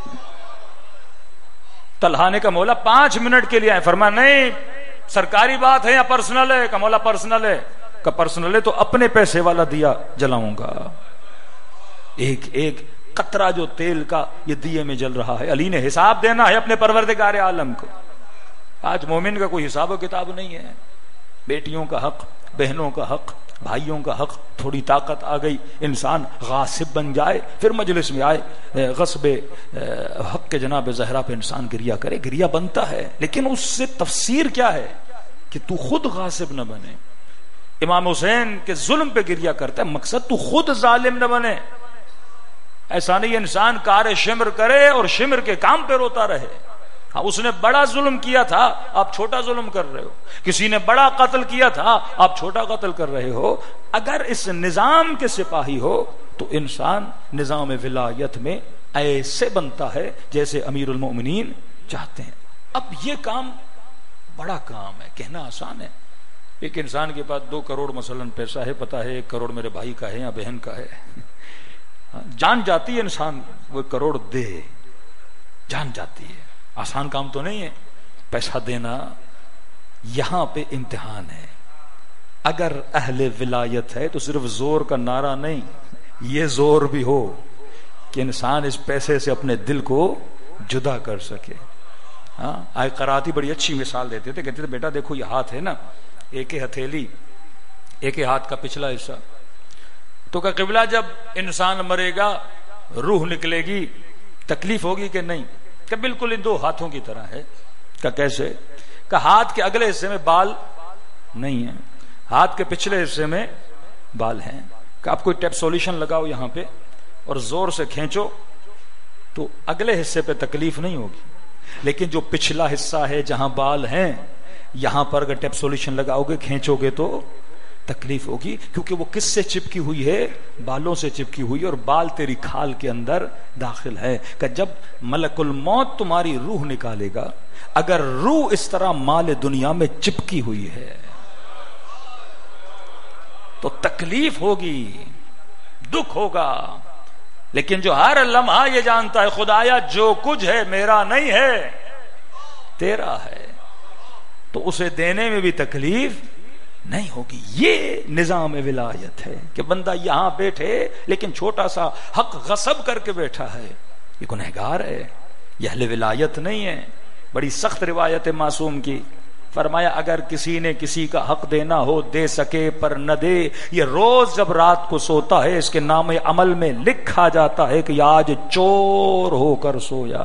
طلحہ نے کہا مولا پانچ منٹ کے لیے آئے. فرمایا نہیں, سرکاری بات ہے یا پرسنل ہے؟ کہ مولا پرسنل ہے. کہ پرسنل ہے تو اپنے پیسے والا دیا جلاؤں گا. ایک ایک قطرہ جو تیل کا یہ دیے میں جل رہا ہے, علی نے حساب دینا ہے اپنے پروردگار عالم کو. آج مومن کا کوئی حساب و کتاب نہیں ہے. بیٹیوں کا حق, بہنوں کا حق, بھائیوں کا حق، تھوڑی طاقت آ گئی، انسان غاصب بن جائے، پھر مجلس میں آئے غصب حق کے جناب زہرا پہ انسان گریا کرے، گریا بنتا ہے، لیکن اس سے تفسیر کیا ہے کہ تو خود غاصب نہ بنے۔ امام حسین کے ظلم پہ گریا کرتا ہے، مقصد تو خود ظالم نہ بنے۔ ایسا نہیں انسان کار شمر کرے اور شمر کے کام پہ روتا رہے۔ ہاں اس نے بڑا ظلم کیا تھا، آپ چھوٹا ظلم کر رہے ہو، کسی نے بڑا قتل کیا تھا، آپ چھوٹا قتل کر رہے ہو۔ اگر اس نظام کے سپاہی ہو تو انسان نظام ولایت میں ایسے بنتا ہے جیسے امیر المومنین چاہتے ہیں۔ اب یہ کام بڑا کام ہے، کہنا آسان ہے۔ ایک انسان کے پاس دو کروڑ مثلاً پیسہ ہے، پتا ہے ایک کروڑ میرے بھائی کا ہے یا بہن کا ہے، جان جاتی ہے انسان وہ کروڑ دے، جان جاتی ہے، آسان کام تو نہیں ہے پیسہ دینا۔ یہاں پہ امتحان ہے۔ اگر اہل ولایت ہے تو صرف زور کا نعرہ نہیں، یہ زور بھی ہو کہ انسان اس پیسے سے اپنے دل کو جدا کر سکے۔ ہاں آئے قراتی بڑی اچھی مثال دیتے تھے، کہتے تھے بیٹا دیکھو یہ ہاتھ ہے نا، ایک ہتھیلی، ایک ہاتھ کا پچھلا حصہ، تو کہ قبلہ جب انسان مرے گا روح نکلے گی تکلیف ہوگی کہ نہیں؟ کہ بالکل ان دو ہاتھوں کی طرح ہے۔ کہ کیسے؟ کہ ہاتھ کے اگلے حصے میں بال نہیں ہے، ہاتھ کے پچھلے حصے میں بال ہیں۔ کہ آپ کوئی ٹیپ سولوشن لگاؤ یہاں پہ اور زور سے کھینچو تو اگلے حصے پہ تکلیف نہیں ہوگی، لیکن جو پچھلا حصہ ہے جہاں بال ہیں یہاں پر اگر ٹیپ سولوشن لگاؤ گے کھینچو گے تو تکلیف ہوگی، کیونکہ وہ کس سے چپکی ہوئی ہے؟ بالوں سے چپکی ہوئی، اور بال تیری کھال کے اندر داخل ہے۔ کہ جب ملک الموت تمہاری روح نکالے گا، اگر روح اس طرح مال دنیا میں چپکی ہوئی ہے تو تکلیف ہوگی، دکھ ہوگا، لیکن جو ہر لمحہ یہ جانتا ہے خدایا جو کچھ ہے میرا نہیں ہے تیرا ہے، تو اسے دینے میں بھی تکلیف نہیں ہوگی۔ یہ نظام ولایت ہے کہ بندہ یہاں بیٹھے لیکن چھوٹا سا حق غصب کر کے بیٹھا ہے، یہ گنہگار ہے، یہ اہل ولایت نہیں ہے۔ بڑی سخت روایت ہے معصوم کی، فرمایا اگر کسی نے کسی کا حق دینا ہو دے سکے پر نہ دے، یہ روز جب رات کو سوتا ہے اس کے نام عمل میں لکھا جاتا ہے کہ آج چور ہو کر سویا۔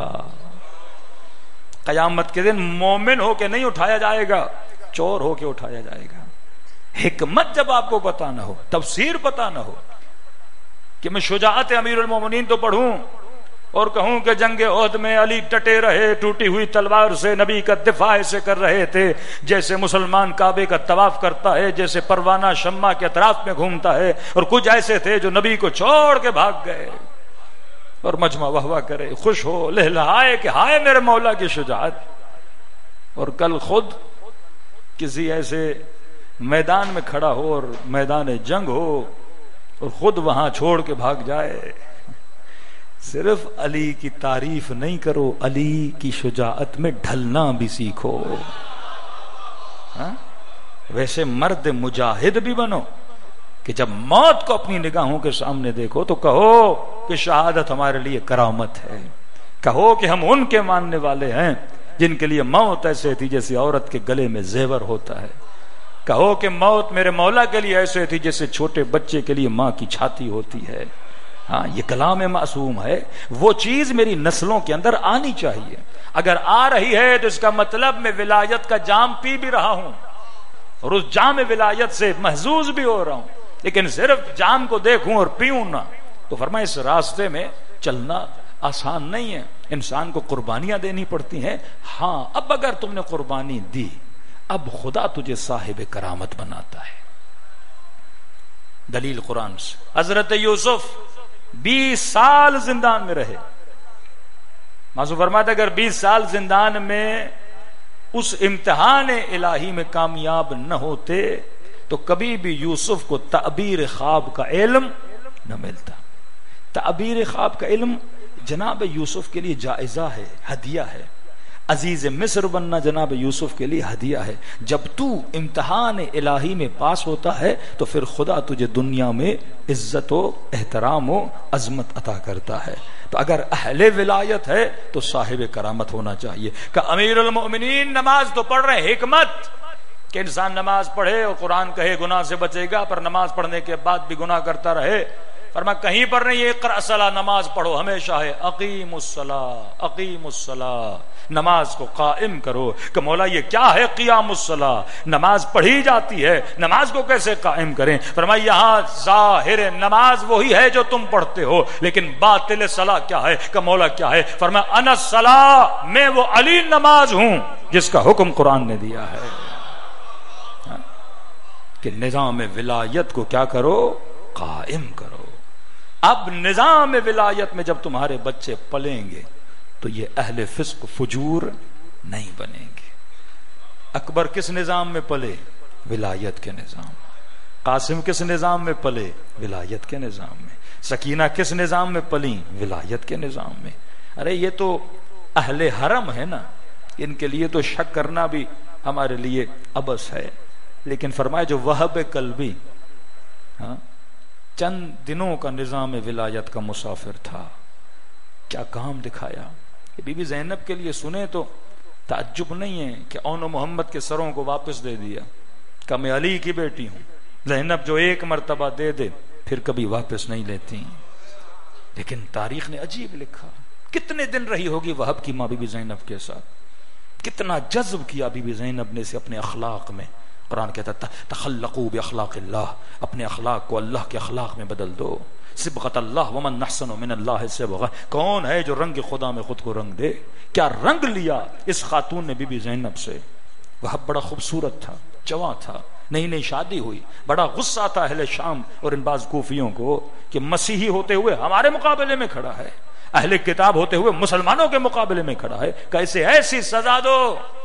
قیامت کے دن مومن ہو کے نہیں اٹھایا جائے گا، چور ہو کے اٹھایا جائے گا۔ حکمت جب آپ کو پتا نہ ہو، تفسیر پتا نہ ہو، کہ میں شجاعت امیر المومنین تو پڑھوں اور کہوں کہ جنگ احد میں علی ڈٹے رہے، ٹوٹی ہوئی تلوار سے نبی کا دفاع ایسے کر رہے تھے جیسے مسلمان کعبے کا طواف کرتا ہے، جیسے پروانہ شمع کے اطراف میں گھومتا ہے، اور کچھ ایسے تھے جو نبی کو چھوڑ کے بھاگ گئے، اور مجمع واہ واہ کرے، خوش ہو، لہلہائے کہ ہائے میرے مولا کی شجاعت۔ اور کل خود کسی ایسے میدان میں کھڑا ہو اور میدان جنگ ہو اور خود وہاں چھوڑ کے بھاگ جائے۔ صرف علی کی تعریف نہیں کرو، علی کی شجاعت میں ڈھلنا بھی سیکھو۔ ہاں؟ ویسے مرد مجاہد بھی بنو کہ جب موت کو اپنی نگاہوں کے سامنے دیکھو تو کہو کہ شہادت ہمارے لیے کرامت ہے، کہو کہ ہم ان کے ماننے والے ہیں جن کے لیے موت ایسے تھی جیسے عورت کے گلے میں زیور ہوتا ہے، کہو کہ موت میرے مولا کے لیے ایسے تھی جیسے چھوٹے بچے کے لیے ماں کی چھاتی ہوتی ہے۔ ہاں یہ کلام معصوم ہے، وہ چیز میری نسلوں کے اندر آنی چاہیے۔ اگر آ رہی ہے تو اس کا مطلب میں ولایت کا جام پی بھی رہا ہوں اور اس جام ولایت سے محظوظ بھی ہو رہا ہوں، لیکن صرف جام کو دیکھوں اور پیوں نہ، تو فرمایا اس راستے میں چلنا آسان نہیں ہے، انسان کو قربانیاں دینی پڑتی ہیں۔ ہاں اب اگر تم نے قربانی دی، اب خدا تجھے صاحب کرامت بناتا ہے۔ دلیل قرآن سے، حضرت یوسف بیس سال زندان میں رہے، معصوم فرماتا اگر بیس سال زندان میں اس امتحان الہی میں کامیاب نہ ہوتے تو کبھی بھی یوسف کو تعبیر خواب کا علم نہ ملتا۔ تعبیر خواب کا علم جناب یوسف کے لیے جائزہ ہے، ہدیہ ہے۔ عزیز مصر بننا جناب یوسف کے لیے ہدیہ ہے۔ جب تو امتحان الہی میں پاس ہوتا ہے تو پھر خدا تجھے دنیا میں عزت و احترام و عظمت عطا کرتا ہے۔ تو اگر اہل ولایت ہے تو صاحب کرامت ہونا چاہیے۔ کہ امیر المؤمنین نماز تو پڑھ رہے، حکمت کہ انسان نماز پڑھے اور قرآن کہے گناہ سے بچے گا، پر نماز پڑھنے کے بعد بھی گناہ کرتا رہے. فرمایا کہیں پر نہیں اقرأ الصلاۃ، نماز پڑھو، ہمیشہ ہے اقیم الصلاۃ، اقیم الصلاۃ، نماز کو قائم کرو. کہ مولا یہ کیا ہے قیام الصلاۃ؟ نماز پڑھی جاتی ہے، نماز کو کیسے قائم کریں؟ فرمایا یہاں ظاہر نماز وہی ہے جو تم پڑھتے ہو، لیکن باطل صلاۃ کیا ہے؟ کہ مولا کیا ہے؟ فرمایا انا الصلاۃ، میں وہ علی نماز ہوں جس کا حکم قرآن نے دیا ہے کہ نظام ولایت کو کیا کرو؟ قائم کرو. اب نظام ولایت میں جب تمہارے بچے پلیں گے تو یہ اہل فسق فجور نہیں بنیں گے. اکبر کس نظام میں پلے؟ ولایت کے نظام. قاسم کس نظام میں پلے؟ ولایت کے نظام میں. سکینہ کس نظام میں پلی؟ ولایت کے نظام میں. ارے یہ تو اہل حرم ہے نا، ان کے لیے تو شک کرنا بھی ہمارے لیے عبث ہے. لیکن فرمایا جو وہب قلبی ہاں چند دنوں کا نظام ولایت کا مسافر تھا، کیا کام دکھایا. بی بی زینب کے لیے سنے تو تعجب نہیں ہے کہ اون و محمد کے سروں کو واپس دے دیا کہ میں علی کی بیٹی ہوں. زینب جو ایک مرتبہ دے دے پھر کبھی واپس نہیں لیتی. لیکن تاریخ نے عجیب لکھا. کتنے دن رہی ہوگی وہب کی ماں بی بی زینب کے ساتھ، کتنا جذب کیا بی بی زینب نے سے اپنے اخلاق میں. قرآن کہتا تھا تخلقوا باخلاق اللہ، اپنے اخلاق کو اللہ کے اخلاق میں بدل دو. صبغۃ اللہ ومن احسن من اللہ صبغہ، کون ہے جو رنگ خدا میں خود کو رنگ دے؟ کیا رنگ لیا اس خاتون نے بی بی زینب سے. وہ بڑا خوبصورت تھا، جواں تھا، نئی نئی شادی ہوئی. بڑا غصہ تھا اہل شام اور ان بعض کوفیوں کو کہ مسیحی ہوتے ہوئے ہمارے مقابلے میں کھڑا ہے، اہل کتاب ہوتے ہوئے مسلمانوں کے مقابلے میں کھڑا ہے. کیسے ایسی سزا دو،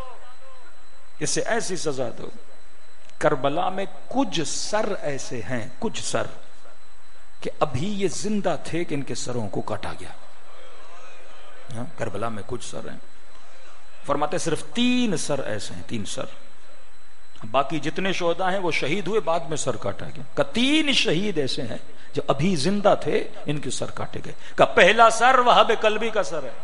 اسے ایسی سزا دو. کربلا میں کچھ سر ایسے ہیں، کچھ سر کہ ابھی یہ زندہ تھے کہ ان کے سروں کو کاٹا گیا. ہاں کربلا میں کچھ سر ہیں. فرماتے صرف تین سر ایسے ہیں، تین سر. باقی جتنے شہداء ہیں وہ شہید ہوئے بعد میں سر کاٹا گیا. کہ تین شہید ایسے ہیں جو ابھی زندہ تھے، ان کے سر کاٹے گئے. کہ پہلا سر وہب قلبی کا سر ہے.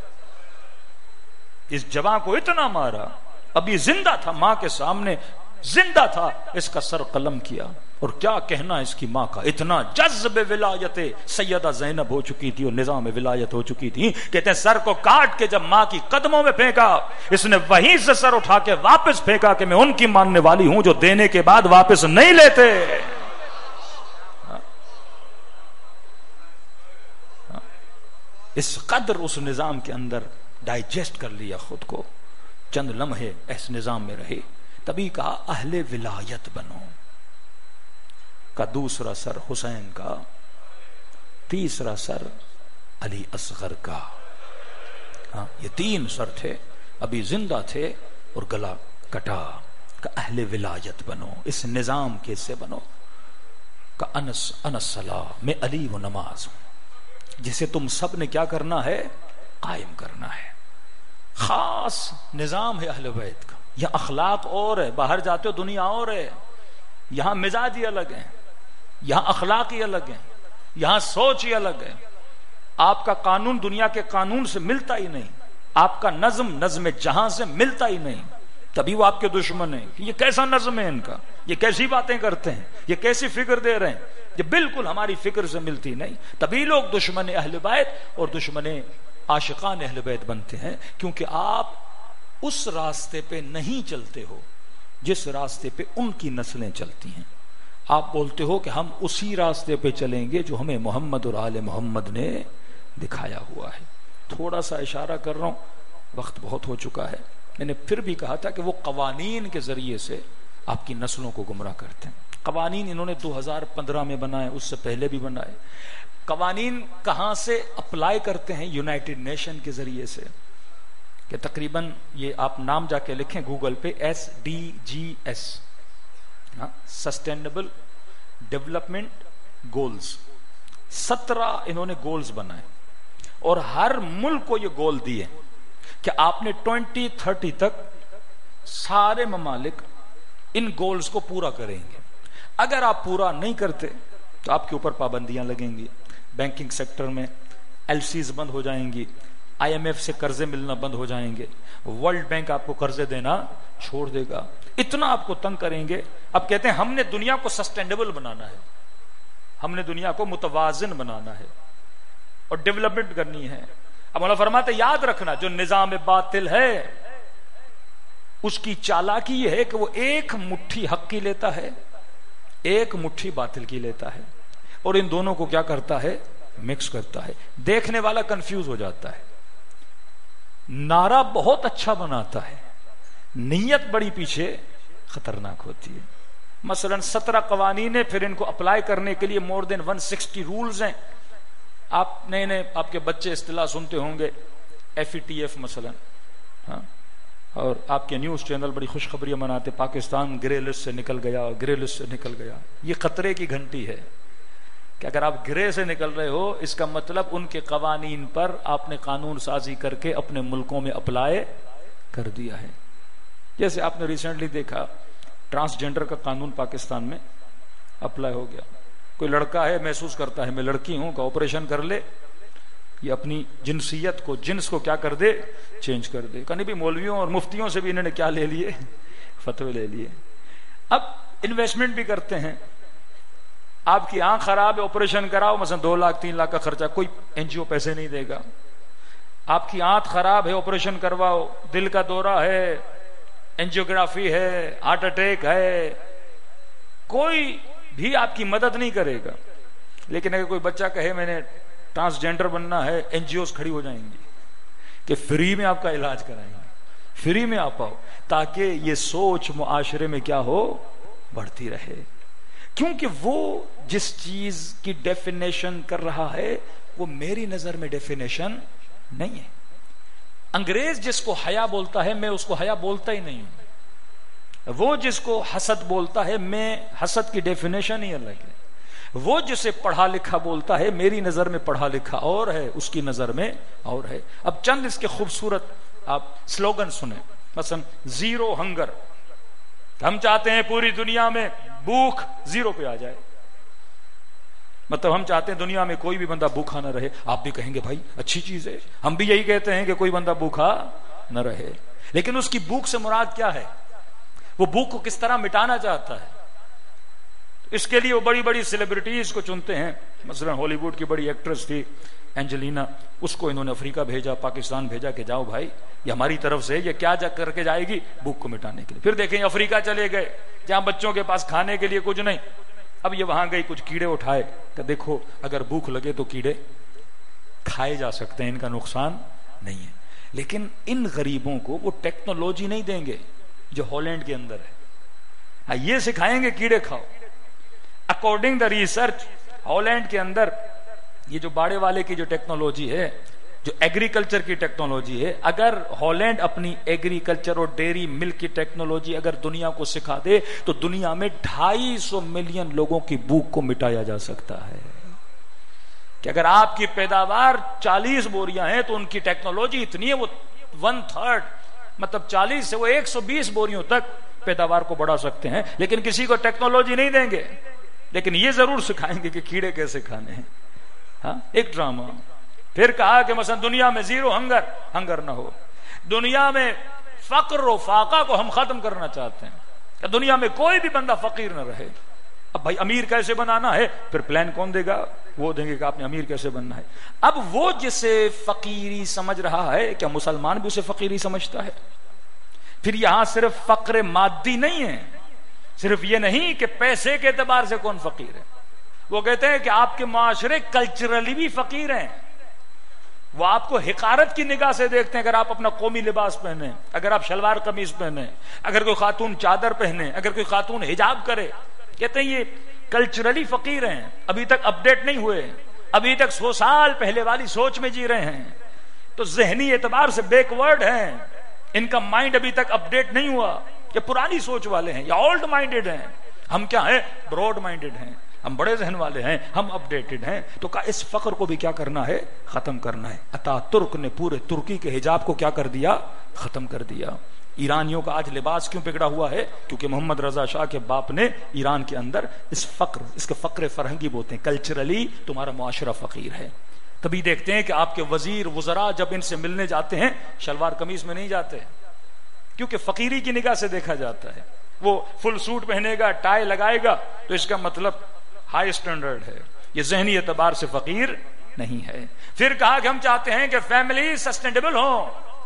اس جوان کو اتنا مارا، ابھی زندہ تھا، ماں کے سامنے زندہ تھا، اس کا سر قلم کیا. اور کیا کہنا اس کی ماں کا، اتنا جذب ولایت سیدہ زینب ہو چکی تھی اور نظام ولایت ہو چکی تھی. کہتے ہیں سر کو کاٹ کے جب ماں کی قدموں میں پھینکا، اس نے وہیں سے سر اٹھا کے واپس پھینکا کہ میں ان کی ماننے والی ہوں جو دینے کے بعد واپس نہیں لیتے. اس قدر اس نظام کے اندر ڈائجسٹ کر لیا خود کو. چند لمحے اس نظام میں رہے، تبھی کہا اہل ولایت بنو. کا دوسرا سر حسین کا، تیسرا سر علی اصغر کا. ہاں یہ تین سر تھے، ابھی زندہ تھے اور گلا کٹا. کا اہل ولایت بنو، اس نظام کے سے بنو. کا انس انس صلاح، میں علی و نماز ہوں جسے تم سب نے کیا کرنا ہے؟ قائم کرنا ہے. خاص نظام ہے اہل بیت کا. یہ اخلاق اور ہے، باہر جاتے ہو دنیا اور ہے. یہاں مزاج ہی الگ ہیں، یہاں اخلاق ہی الگ ہیں، یہاں سوچ ہی الگ ہے. آپ کا قانون دنیا کے قانون سے ملتا ہی نہیں، آپ کا نظم نظم جہاں سے ملتا ہی نہیں. تبھی وہ آپ کے دشمن ہیں کہ یہ کیسا نظم ہے ان کا، یہ کیسی باتیں کرتے ہیں، یہ کیسی فکر دے رہے ہیں، یہ بالکل ہماری فکر سے ملتی نہیں. تبھی لوگ دشمن اہل بیت اور دشمن عاشقان اہل بیت بنتے ہیں، کیونکہ آپ اس راستے پہ نہیں چلتے ہو جس راستے پہ ان کی نسلیں چلتی ہیں. آپ بولتے ہو کہ ہم اسی راستے پہ چلیں گے جو ہمیں محمد اور آل محمد نے دکھایا ہوا ہے. تھوڑا سا اشارہ کر رہا ہوں، وقت بہت ہو چکا ہے. میں نے پھر بھی کہا تھا کہ وہ قوانین کے ذریعے سے آپ کی نسلوں کو گمراہ کرتے ہیں. قوانین انہوں نے دو ہزار پندرہ میں بنائے، اس سے پہلے بھی بنائے. قوانین کہاں سے اپلائی کرتے ہیں؟ یونائٹڈ نیشن کے ذریعے سے. کہ تقریباً یہ آپ نام جا کے لکھیں گوگل پہ، S D G S, sustainable development goals. سترہ انہوں نے گولز بنائے اور ہر ملک کو یہ گول دیے کہ آپ نے ٹوینٹی تھرٹی تک سارے ممالک ان گولز کو پورا کریں گے. اگر آپ پورا نہیں کرتے تو آپ کے اوپر پابندیاں لگیں گی. بینکنگ سیکٹر میں ایل سیز بند ہو جائیں گی، آئی ایم ایف سے قرضے ملنا بند ہو جائیں گے, ورلڈ بینک آپ کو قرضے دینا چھوڑ دے گا, اتنا آپ کو تنگ کریں گے. اب کہتے ہیں ہم نے دنیا کو سسٹینیبل بنانا ہے, ہم نے دنیا کو متوازن بنانا ہے اور ڈیولپمنٹ کرنی ہے. اب مولا فرماتے یاد رکھنا جو نظام باطل ہے اس کی چالاکی یہ ہے کہ وہ ایک مٹھی حق کی لیتا ہے, ایک مٹھی باطل کی لیتا ہے, اور ان دونوں کو کیا کرتا ہے, مکس کرتا ہے. دیکھنے والا کنفیوز ہو جاتا ہے. نعرہ بہت اچھا بناتا ہے, نیت بڑی پیچھے خطرناک ہوتی ہے. مثلا سترہ قوانین ہیں, پھر ان کو اپلائی کرنے کے لیے more than one sixty rules ہیں. آپ نئے نئے آپ کے بچے اصطلاح سنتے ہوں گے, ایف ای ٹی ایف مثلا, ہاں, اور آپ کے نیوز چینل بڑی خوشخبریاں مناتے, پاکستان گرے لسٹ سے نکل گیا, گرے لسٹ سے نکل گیا. یہ خطرے کی گھنٹی ہے کہ اگر آپ گرے سے نکل رہے ہو اس کا مطلب ان کے قوانین پر آپ نے قانون سازی کر کے اپنے ملکوں میں اپلائی کر دیا ہے. جیسے آپ نے ریسنٹلی دیکھا ٹرانسجینڈر کا قانون پاکستان میں اپلائی ہو گیا. کوئی لڑکا ہے محسوس کرتا ہے میں لڑکی ہوں, کا آپریشن کر لے, یہ اپنی جنسیت کو, جنس کو کیا کر دے, چینج کر دے. کہیں بھی مولویوں اور مفتیوں سے بھی انہوں نے کیا لے لیے, فتوے لے لیے. اب انویسٹمنٹ بھی کرتے ہیں. آپ کی آنکھ خراب ہے, آپریشن کراؤ, مثلا دو لاکھ تین لاکھ کا خرچہ, کوئی این جی او پیسے نہیں دے گا. آپ کی آنکھ خراب ہے, آپریشن کرواؤ, دل کا دورہ ہے, اینجیوگرافی ہے, ہارٹ اٹیک ہے, کوئی بھی آپ کی مدد نہیں کرے گا. لیکن اگر کوئی بچہ کہے میں نے ٹرانسجینڈر بننا ہے, این جی اوز کھڑی ہو جائیں گی کہ فری میں آپ کا علاج کرائیں گے, فری میں آپ آؤ, تاکہ یہ سوچ معاشرے میں کیا ہو, بڑھتی رہے. کیونکہ وہ جس چیز کی ڈیفینیشن کر رہا ہے وہ میری نظر میں ڈیفینیشن نہیں ہے. انگریز جس کو حیا بولتا ہے میں اس کو حیا بولتا ہی نہیں ہوں. وہ جس کو حسد بولتا ہے میں حسد کی ڈیفینیشن ہی الگ ہے. وہ جسے پڑھا لکھا بولتا ہے میری نظر میں پڑھا لکھا اور ہے, اس کی نظر میں اور ہے. اب چند اس کے خوبصورت آپ سلوگن سنیں. مثلا زیرو ہنگر, ہم چاہتے ہیں پوری دنیا میں بھوک زیرو پہ آ جائے. مطلب ہم چاہتے ہیں دنیا میں کوئی بھی بندہ بھوکا نہ رہے. آپ بھی کہیں گے بھائی اچھی چیز ہے, ہم بھی یہی کہتے ہیں کہ کوئی بندہ بھوکا نہ رہے. لیکن اس کی بھوک سے مراد کیا ہے, وہ بھوک کو کس طرح مٹانا چاہتا ہے. اس کے لیے وہ بڑی بڑی سیلیبریٹیز کو چنتے ہیں. مثلا ہالی ووڈ کی بڑی ایکٹریس تھی اینجلینا, اس کو انہوں نے افریقہ بھیجا, پاکستان بھیجا کہ جاؤ بھائی یہ ہماری طرف سے یہ کیا جا کر کے جائے گی, بھوک کو مٹانے کے لیے. پھر دیکھیں افریقہ چلے گئے جہاں بچوں کے پاس کھانے کے لیے کچھ نہیں. اب یہ وہاں گئی, کچھ کیڑے اٹھائے کہ دیکھو اگر بھوک لگے تو کیڑے کھائے جا سکتے ہیں, ان کا نقصان نہیں ہے. لیکن ان غریبوں کو وہ ٹیکنالوجی نہیں دیں گے جو ہالینڈ کے اندر ہے. یہ سکھائیں گے کیڑے کھاؤ. اکارڈنگ دا ریسرچ ہالینڈ کے اندر یہ جو باڑے والے کی جو ٹیکنالوجی ہے, جو ایگریکلچر کی ٹیکنالوجی ہے, اگر ہالینڈ اپنی ایگریکلچر اور ڈیری ملک کی ٹیکنالوجی اگر دنیا کو سکھا دے تو دنیا میں ڈھائی سو ملین لوگوں کی بھوک کو مٹایا جا سکتا ہے. کہ اگر آپ کی پیداوار چالیس بوریاں ہیں تو ان کی ٹیکنالوجی اتنی ہے وہ ون تھرڈ مطلب چالیس سے وہ ایک سو بیس بوریوں تک پیداوار کو بڑھا سکتے ہیں. لیکن کسی کو ٹیکنالوجی نہیں دیں گے, لیکن یہ ضرور سکھائیں گے کہ کیڑے کیسے کھانے ہیں. ہاں, ایک ڈرامہ. پھر کہا کہ مثلا دنیا میں زیرو ہنگر, ہنگر نہ ہو. دنیا میں فقر و فاقہ کو ہم ختم کرنا چاہتے ہیں کہ دنیا میں کوئی بھی بندہ فقیر نہ رہے. اب بھائی امیر کیسے بنانا ہے, پھر پلان کون دے گا, وہ دیں گے کہ آپ نے امیر کیسے بننا ہے. اب وہ جسے فقیری سمجھ رہا ہے, کیا مسلمان بھی اسے فقیری سمجھتا ہے؟ پھر یہاں صرف فقر مادی نہیں ہے, صرف یہ نہیں کہ پیسے کے اعتبار سے کون فقیر ہے. وہ کہتے ہیں کہ آپ کے معاشرے کلچرلی بھی فقیر ہیں. وہ آپ کو حقارت کی نگاہ سے دیکھتے ہیں اگر آپ اپنا قومی لباس پہنے, اگر آپ شلوار قمیض پہنے, اگر کوئی خاتون چادر پہنے, اگر کوئی خاتون حجاب کرے. کہتے ہیں یہ کلچرلی فقیر ہیں, ابھی تک اپڈیٹ نہیں ہوئے, ابھی تک سو سال پہلے والی سوچ میں جی رہے ہیں, تو ذہنی اعتبار سے بیک ورڈ ہیں. ان کا مائنڈ ابھی تک اپڈیٹ نہیں ہوا, یہ پرانی سوچ والے ہیں, یا اولڈ مائنڈیڈ ہیں. ہم کیا ہیں, براڈ مائنڈیڈ ہیں, ہم بڑے ذہن والے ہیں, ہم اپڈیٹڈ ہیں. تو کہا اس فقر کو بھی کیا کرنا ہے, ختم کرنا ہے. اتا ترک نے پورے ترکی کے حجاب کو کیا کر دیا, ختم کر دیا. ایرانیوں کا آج لباس کیوں بگڑا ہوا ہے, کیونکہ محمد رضا شاہ کے باپ نے ایران کے اندر اس فقر, اس کے فقر فرہنگی بولتے ہیں, کلچرلی تمہارا معاشرہ فقیر ہے. تبھی دیکھتے ہیں کہ آپ کے وزیر وزراء جب ان سے ملنے جاتے ہیں شلوار قمیص میں نہیں جاتے، کیونکہ فقیری کی نگاہ سے دیکھا جاتا ہے. وہ فل سوٹ پہنے گا، ٹائی لگائے گا تو اس کا مطلب ہائی اسٹینڈرڈ ہے، یہ ذہنی اعتبار سے فقیر نہیں ہے. پھر کہا کہ ہم چاہتے ہیں کہ فیملی سسٹینیبل ہو،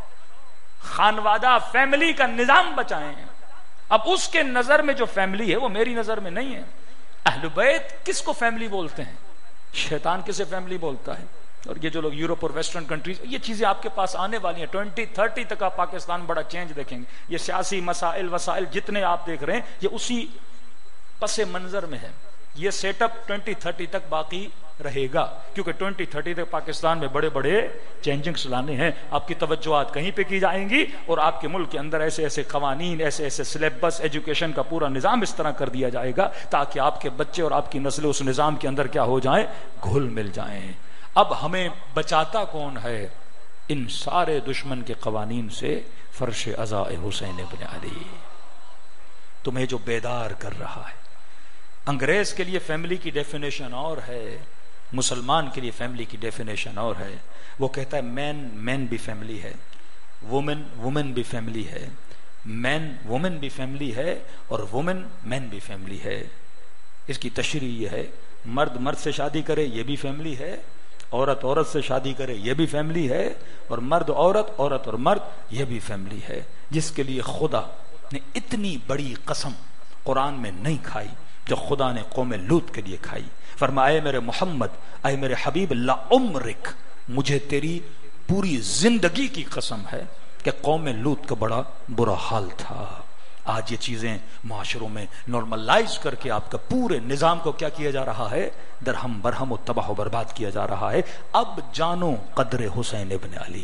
خانوادہ فیملی کا نظام بچائیں. اب اس کے نظر میں جو فیملی ہے وہ میری نظر میں نہیں ہے. اہل بیت کس کو فیملی بولتے ہیں؟ شیطان کسے فیملی بولتا ہے؟ اور یہ جو لوگ یورپ اور ویسٹرن کنٹریز، یہ چیزیں آپ کے پاس آنے والی ہیں. ٹوینٹی تھرٹی تک آپ پاکستان بڑا چینج دیکھیں گے. یہ سیاسی مسائل وسائل جتنے آپ دیکھ رہے ہیں یہ اسی پس منظر میں ہے. یہ سیٹ اپ ٹوینٹی تھرٹی تک باقی رہے گا، کیونکہ ٹوینٹی تھرٹی تک پاکستان میں بڑے بڑے چینجنگز لانے ہیں. آپ کی توجہات کہیں پہ کی جائیں گی اور آپ کے ملک کے اندر ایسے ایسے قوانین، ایسے ایسے سلیبس، ایجوکیشن کا پورا نظام اس طرح کر دیا جائے گا تاکہ آپ کے بچے اور آپ کی نسلیں اس نظام کے اندر کیا ہو جائیں، گھل مل جائیں. اب ہمیں بچاتا کون ہے ان سارے دشمن کے قوانین سے؟ فرش عزا حسین ابن علی تمہیں جو بیدار کر رہا ہے. انگریز کے لیے فیملی کی ڈیفینیشن اور ہے، مسلمان کے لیے فیملی کی ڈیفینیشن اور ہے. وہ کہتا ہے مین مین بھی فیملی ہے، وومن وومن بھی فیملی ہے، مین وومن بھی فیملی ہے، اور وومن مین بھی فیملی ہے. اس کی تشریح یہ ہے، مرد مرد سے شادی کرے یہ بھی فیملی ہے، عورت عورت سے شادی کرے یہ بھی فیملی ہے، اور مرد عورت عورت اور مرد یہ بھی فیملی ہے. جس کے لیے خدا نے اتنی بڑی قسم قرآن میں نہیں کھائی جو خدا نے قوم لوط کے لیے کھائی. فرمایا میرے محمد، اے میرے حبیب، لعمرک، مجھے تیری پوری زندگی کی قسم ہے کہ قوم لوط کا بڑا برا حال تھا. آج یہ چیزیں معاشروں میں نارملائز کر کے آپ کا پورے نظام کو کیا کیا جا رہا ہے، درہم برہم و تباہ و برباد کیا جا رہا ہے. اب جانو قدر حسین ابن علی.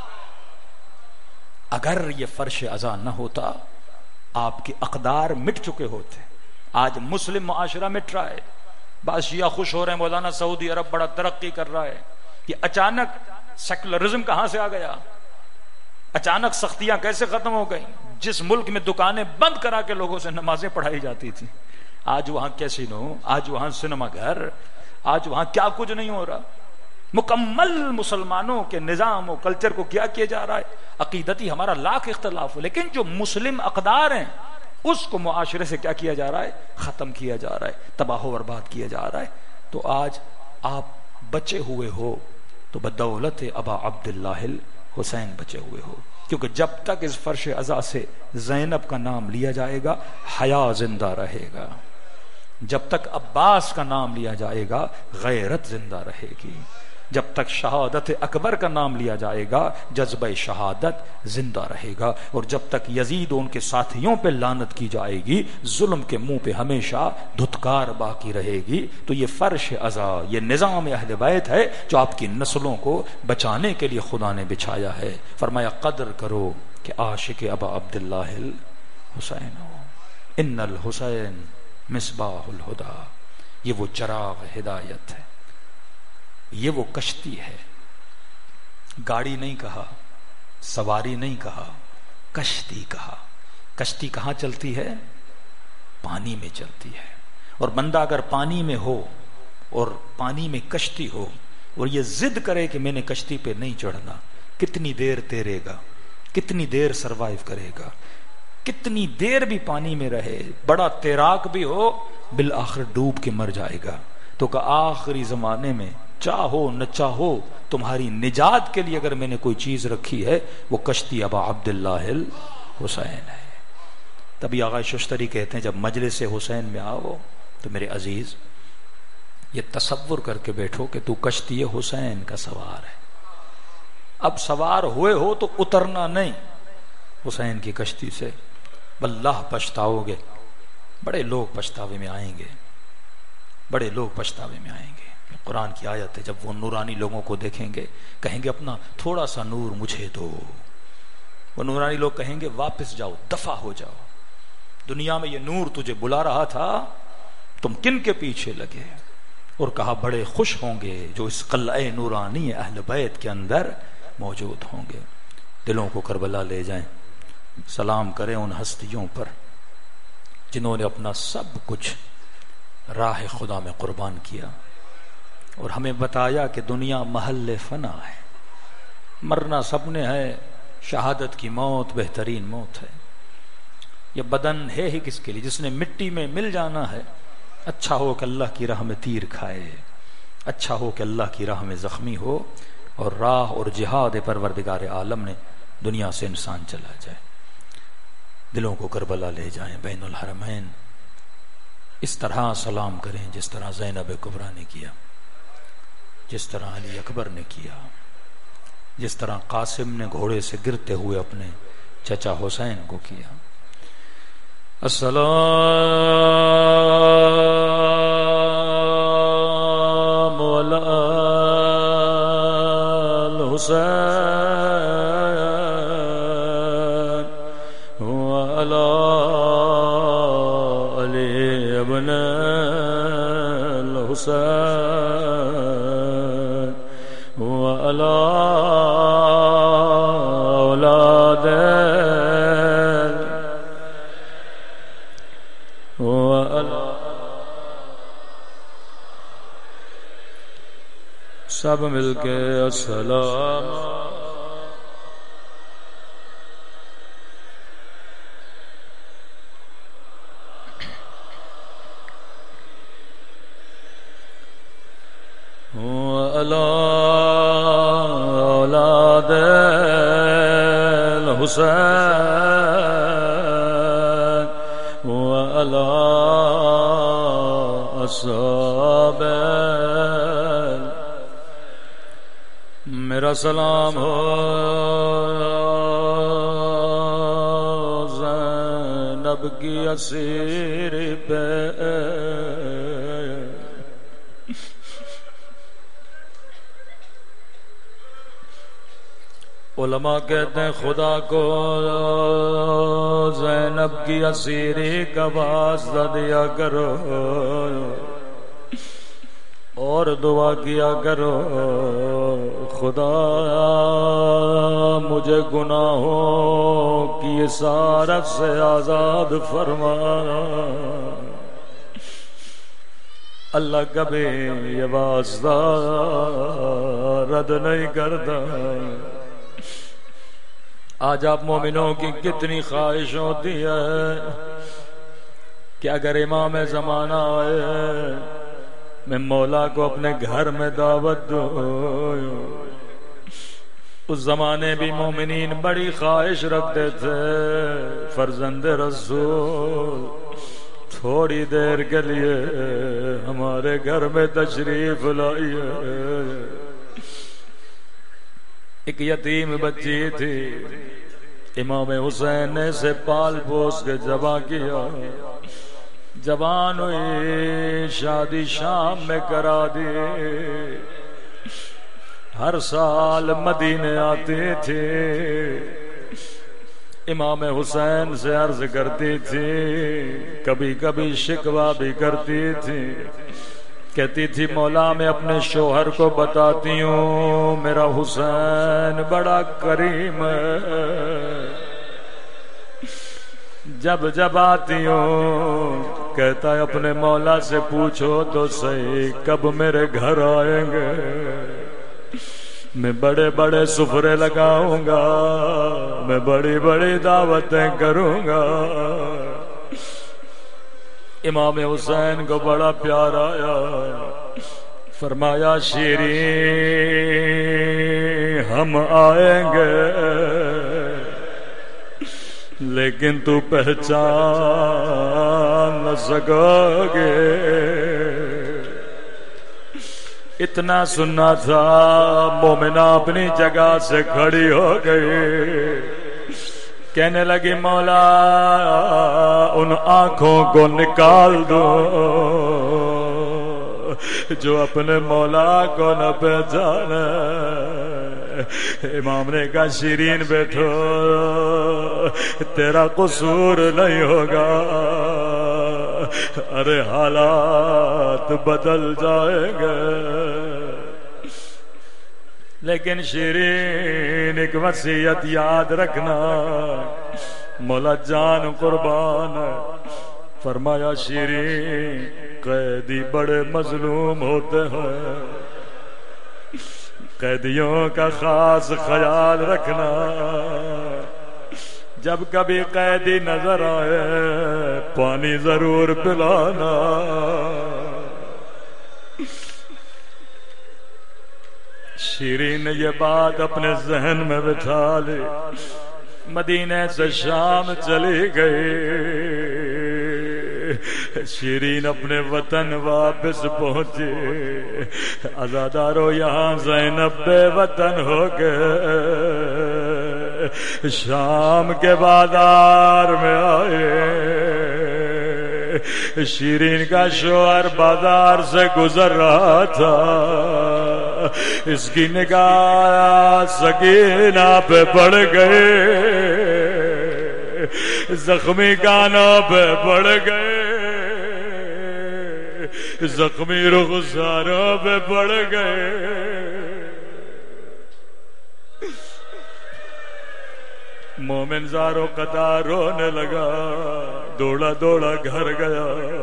اگر یہ فرش عزا نہ ہوتا آپ کے اقدار مٹ چکے ہوتے. آج مسلم معاشرہ مٹ رہا ہے. بعض شیعہ خوش ہو رہے ہیں مولانا سعودی عرب بڑا ترقی کر رہا ہے. یہ اچانک سیکولرزم کہاں سے آ گیا؟ اچانک سختیاں کیسے ختم ہو گئی؟ جس ملک میں دکانیں بند کرا کے لوگوں سے نمازیں پڑھائی جاتی تھی، آج وہاں کیسینو، آج وہاں سینما گھر، آج وہاں کیا کچھ نہیں ہو رہا. مکمل مسلمانوں کے نظام و کلچر کو کیا کیا جا رہا ہے. عقیدتی ہمارا لاکھ اختلاف ہو، لیکن جو مسلم اقدار ہیں اس کو معاشرے سے کیا کیا جا رہا ہے، ختم کیا جا رہا ہے، تباہ و برباد کیا جا رہا ہے. تو آج آپ بچے ہوئے ہو تو بدولت ابا عبداللہ حسین بچے ہوئے ہو، کیونکہ جب تک اس فرش عزا سے زینب کا نام لیا جائے گا حیا زندہ رہے گا. جب تک عباس کا نام لیا جائے گا غیرت زندہ رہے گی. جب تک شہادت اکبر کا نام لیا جائے گا جذبہ شہادت زندہ رہے گا. اور جب تک یزید و ان کے ساتھیوں پہ لعنت کی جائے گی ظلم کے منہ پہ ہمیشہ دھتکار باقی رہے گی. تو یہ فرش عزا، یہ نظام اہل بیت ہے جو آپ کی نسلوں کو بچانے کے لیے خدا نے بچھایا ہے. فرمایا قدر کرو کہ عاشق ابا عبداللہ الحسین ہو. ان الحسین مصباح الہدا، یہ وہ چراغ ہدایت ہے، یہ وہ کشتی ہے. گاڑی نہیں کہا، سواری نہیں کہا، کشتی کہا. کشتی کہاں چلتی ہے؟ پانی میں چلتی ہے. اور بندہ اگر پانی میں ہو اور پانی میں کشتی ہو اور یہ ضد کرے کہ میں نے کشتی پہ نہیں چڑھنا، کتنی دیر تیرے گا، کتنی دیر سروائیو کرے گا، کتنی دیر بھی پانی میں رہے، بڑا تیراک بھی ہو، بالآخر ڈوب کے مر جائے گا. تو کہ آخری زمانے میں چاہو نہ چاہو تمہاری نجات کے لیے اگر میں نے کوئی چیز رکھی ہے وہ کشتی ابا عبداللہ الحسین ہے. تبھی آغا ششتری کہتے ہیں جب مجلس حسین میں آؤ تو میرے عزیز یہ تصور کر کے بیٹھو کہ تو کشتی حسین کا سوار ہے. اب سوار ہوئے ہو تو اترنا نہیں حسین کی کشتی سے، واللہ پچھتاؤ گے. بڑے لوگ پچھتاوے میں آئیں گے، بڑے لوگ پچھتاوے میں آئیں گے. قرآن کی آیت ہے، جب وہ نورانی لوگوں کو دیکھیں گے کہیں گے اپنا تھوڑا سا نور مجھے دو. وہ نورانی لوگ کہیں گے واپس جاؤ، دفع ہو جاؤ. دنیا میں یہ نور تجھے بلا رہا تھا، تم کن کے پیچھے لگے؟ اور کہا بڑے خوش ہوں گے جو اس قلعہ نورانی اہل بیت کے اندر موجود ہوں گے. دلوں کو کربلا لے جائیں، سلام کریں ان ہستیوں پر جنہوں نے اپنا سب کچھ راہ خدا میں قربان کیا. اور ہمیں بتایا کہ دنیا محل فنا ہے، مرنا سب نے ہے، شہادت کی موت بہترین موت ہے۔ یہ بدن ہے ہی کس کے لیے؟ جس نے مٹی میں مل جانا ہے۔ اچھا ہو کہ اللہ کی راہ میں تیر کھائے، اچھا ہو کہ اللہ کی راہ میں زخمی ہو، اور راہ اور جہاد پروردگار عالم نے دنیا سے انسان چلا جائے، دلوں کو کربلا لے جائیں، بین الحرمین اس طرح سلام کریں جس طرح زینب کبریٰ نے کیا، جس طرح علی اکبر نے کیا، جس طرح قاسم نے گھوڑے سے گرتے ہوئے اپنے چچا حسین کو کیا۔ السلام علی الحسین وعلی علی ابن الحسین وعلی اولاد سب مل کے السلام وعلی اولاد الحسین وعلی اصحاب میرا سلام ہو زینب کی اسیر پہ، علماء کہتے ہیں خدا کو زینب کی اسیری کا واسطہ دیا کرو اور دعا کیا کرو، خدا مجھے گناہوں کی اسارت سے آزاد فرما۔ اللہ کبھی یہ واسطہ رد نہیں کرتا۔ آج آپ مومنوں کی کتنی خواہش ہوتی ہے کہ اگر امام زمانہ آئے میں مولا کو اپنے گھر میں دعوت دوں۔ اس زمانے بھی مومنین بڑی خواہش رکھتے تھے فرزند رسول تھوڑی دیر کے لیے ہمارے گھر میں تشریف لائیے۔ ایک یتیم بچی تھی، امام حسین نے اسے پال پوس کے ذبح کیا، جوان ہوئی، شادی شام میں کرا دی، ہر سال مدینے آتی تھی، امام حسین سے عرض کرتی تھی، کبھی کبھی شکوہ بھی کرتی تھی، کہتی تھی مولا میں اپنے شوہر کو بتاتی ہوں میرا حسین بڑا کریم ہے، جب جب آتی ہوں کہتا ہے اپنے مولا سے پوچھو تو صحیح کب میرے گھر آئیں گے، میں بڑے بڑے سفرے لگاؤں گا، میں بڑی بڑی دعوتیں کروں گا۔ امام حسین کو بڑا پیار آیا، فرمایا شیریں ہم آئیں گے لیکن تو پہچان نہ سکو گے۔ اتنا سننا تھا، مومنہ اپنی جگہ سے کھڑی ہو گئی، کہنے لگی مولا ان آنکھوں کو نکال دو جو اپنے مولا کو نہ پہچانے۔ امام نے کہا شیرین بیٹھو، تیرا قصور نہیں ہوگا، ارے حالات بدل جائیں گے، لیکن شیرین ایک وصیت یاد رکھنا، مولا جان قربان ہے، فرمایا شیرین قیدی بڑے مظلوم ہوتے ہیں، قیدیوں کا خاص خیال رکھنا، جب کبھی قیدی نظر آئے پانی ضرور پلانا۔ شیرین نے یہ بات اپنے ذہن میں بٹھا لی، مدینے سے شام چلی گئی۔ شیرین اپنے وطن واپس پہنچی، عزادارو یہاں زینب بے وطن ہو گئے، شام کے بازار میں آئے۔ شیرین کا شوہر بازار سے گزر رہا تھا، اس کی نگاہ سکینہ پہ پڑ گئے، زخمی کانوں پہ پڑ گئے، زخمی رخساروں پہ پڑ گئے۔ مومن زارو قطار رونے لگا، دوڑا دوڑا گھر گیا۔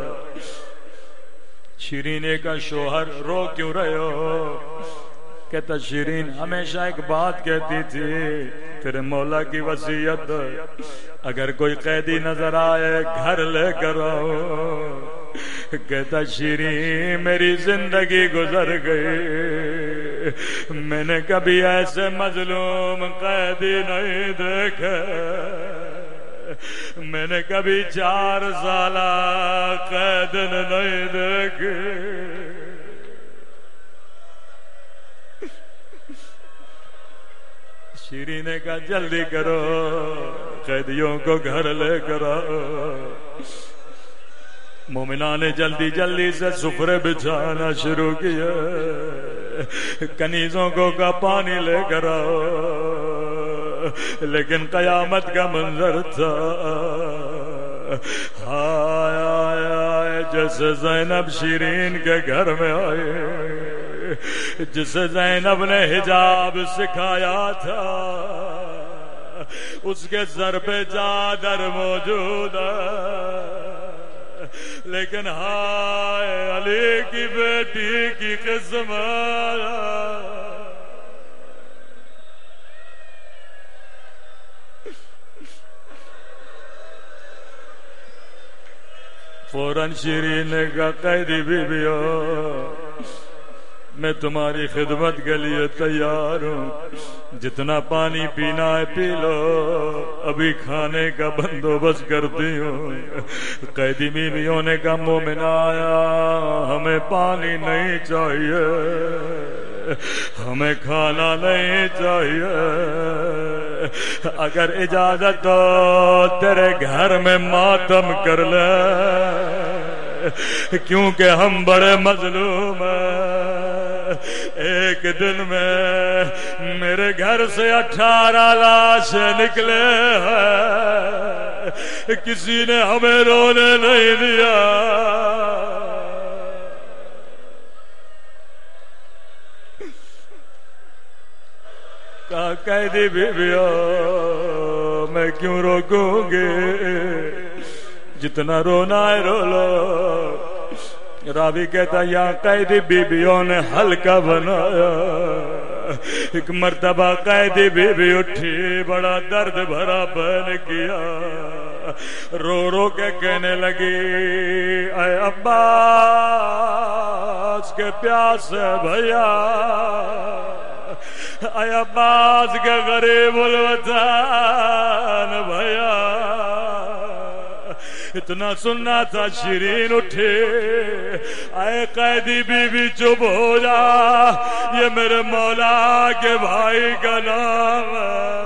شیرینے کا شوہر رو کیوں رہے ہو؟ کہتا شیرین ہمیشہ ایک بات کہتی تھی، تیرے مولا کی وصیت، اگر کوئی قیدی نظر آئے گھر لے کر آؤ۔ کہتا شیرین میری زندگی گزر گئی، میں نے کبھی ایسے مظلوم قیدی نہیں دیکھے، میں نے کبھی چار سالہ قید نہیں دیکھے۔ شیرین نے کہا جلدی کرو، قیدیوں کو گھر لے کر آؤ۔ مومنان نے جلدی جلدی سے سفرے بچھانا شروع کیا، کنیزوں کو کا پانی لے کر آؤ، لیکن قیامت کا منظر تھا۔ ہائے ہائے ہائے، جیسے زینب شیرین کے گھر میں آئے، جسے زینب نے حجاب سکھایا تھا، اس کے سر پہ چادر موجود ہے، لیکن ہائے علی کی بیٹی کی قسمت، فوراً شیرین نے کہا قیدی بیویو، میں تمہاری خدمت کے لیے تیار ہوں، جتنا پانی پینا ہے پی لو، ابھی کھانے کا بندوبست کرتی ہوں۔ قیدی بیویوں نے کہا مومن آیا، ہمیں پانی نہیں چاہیے، ہمیں کھانا نہیں چاہیے، اگر اجازت ہو تیرے گھر میں ماتم کر لے، کیونکہ ہم بڑے مظلوم ہیں۔ ایک دن میں میرے گھر سے اٹھارہ لاش نکلے ہیں، کسی نے ہمیں رونے نہیں دیا۔ کہا قیدی بیویو میں کیوں روکوں گی، جتنا رونا ہے رو لو۔ راوی کہتا یا قیدی بیویوں نے حلقہ بنایا، ایک مرتبہ قیدی بیوی اٹھی، بڑا درد بھرا بہن کیا، رو رو کے کہنے لگی اے عباس کے پیاسے بھیا، اے عباس کے غریب الوطن بھیا، اتنا سننا تھا۔ شیرین اٹھے، اے قیدی بی بی چپ ہو جا، یہ میرے مولا کے بھائی کا نام ہے۔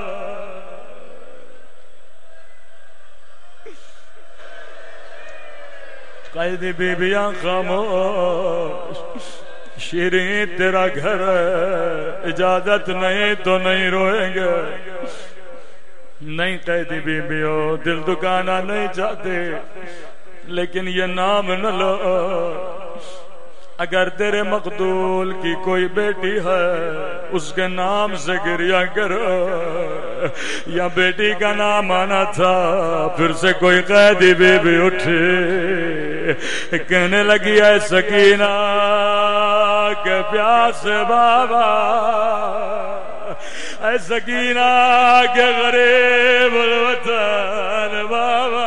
قیدی بی بیاں خاموش، شیرین تیرا گھر ہے، اجازت نہیں تو نہیں روئیں گے۔ نہیں قیدی بیویوں، دل دکانا نہیں چاہتے، لیکن یہ نام نہ لو، اگر تیرے مقتول کی کوئی بیٹی ہے اس کے نام سے گریا کرو، یا بیٹی کا نام آنا تھا پھر سے کوئی قیدی بی بی اٹھی کہنے لگی اے سکینہ کے پیاس بابا، اے سکینہ کے غریب الوطن بابا،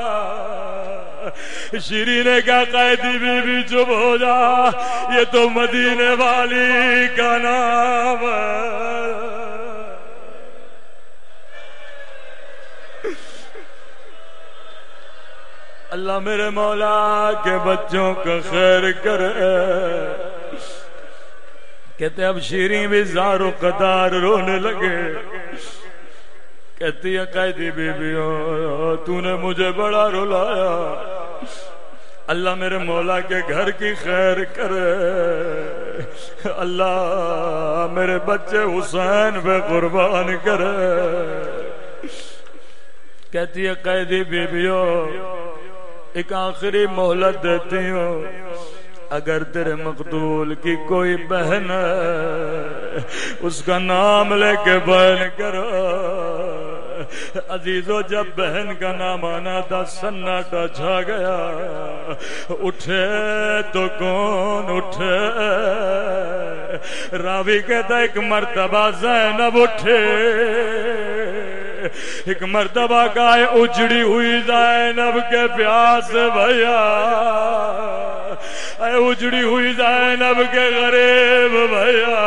شیریں نے کہا قیدی بی بی چپ ہو جا، یہ تو مدینے والی کا نام ہے۔ اللہ میرے مولا کے بچوں کا خیر کرے۔ کہتے اب شیریں بھی زار و قطار رونے لگے، کہتی ہے قیدی بی بیوں تو نے مجھے بڑا رلایا، اللہ میرے مولا کے گھر کی خیر کرے، اللہ میرے بچے حسین پہ قربان کرے۔ کہتی ہے قیدی بی بیوں ایک آخری مہلت دیتی ہوں، اگر تیرے مقتول کی کوئی بہن ہے اس کا نام لے کے بیان کرو۔ عزیزو جب بہن کا نام آنا تھا سناٹا چھا گیا، اٹھے تو کون اٹھے، راوی کہتا ایک مرتبہ زینب اٹھے، ایک مرتبہ کا اجڑی ہوئی زینب کے پیاس بھیا، اے اجڑی ہوئی زینب کے غریب بھیا،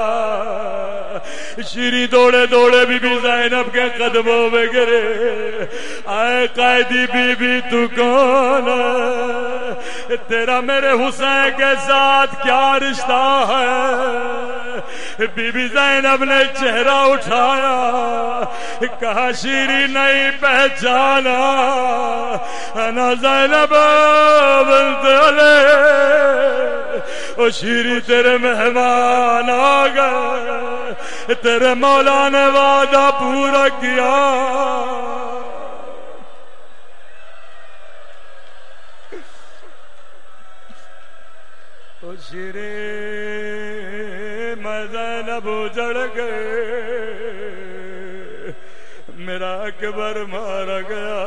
شیری دوڑے دوڑے بی بی زینب کے قدموں میں گرے، اے قیدی بی بی تو کون ہے، تیرا میرے حسین کے ساتھ کیا رشتہ ہے؟ بی بی زینب نے چہرہ اٹھایا، کہا شیری نہیں پہچانا، انا زینب بنت علی، او شیری تیرے مہمان آ گئے، تیرے مولا نے وعدہ پورا کیا۔ او شیری میں زینب اجڑ گئے، میرا اکبر مارا گیا،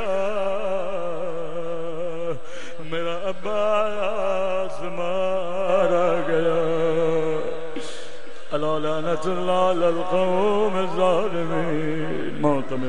میرا عباس مارا گیا، الا لعنت اللہ علی القوم الظالمین۔ موت میں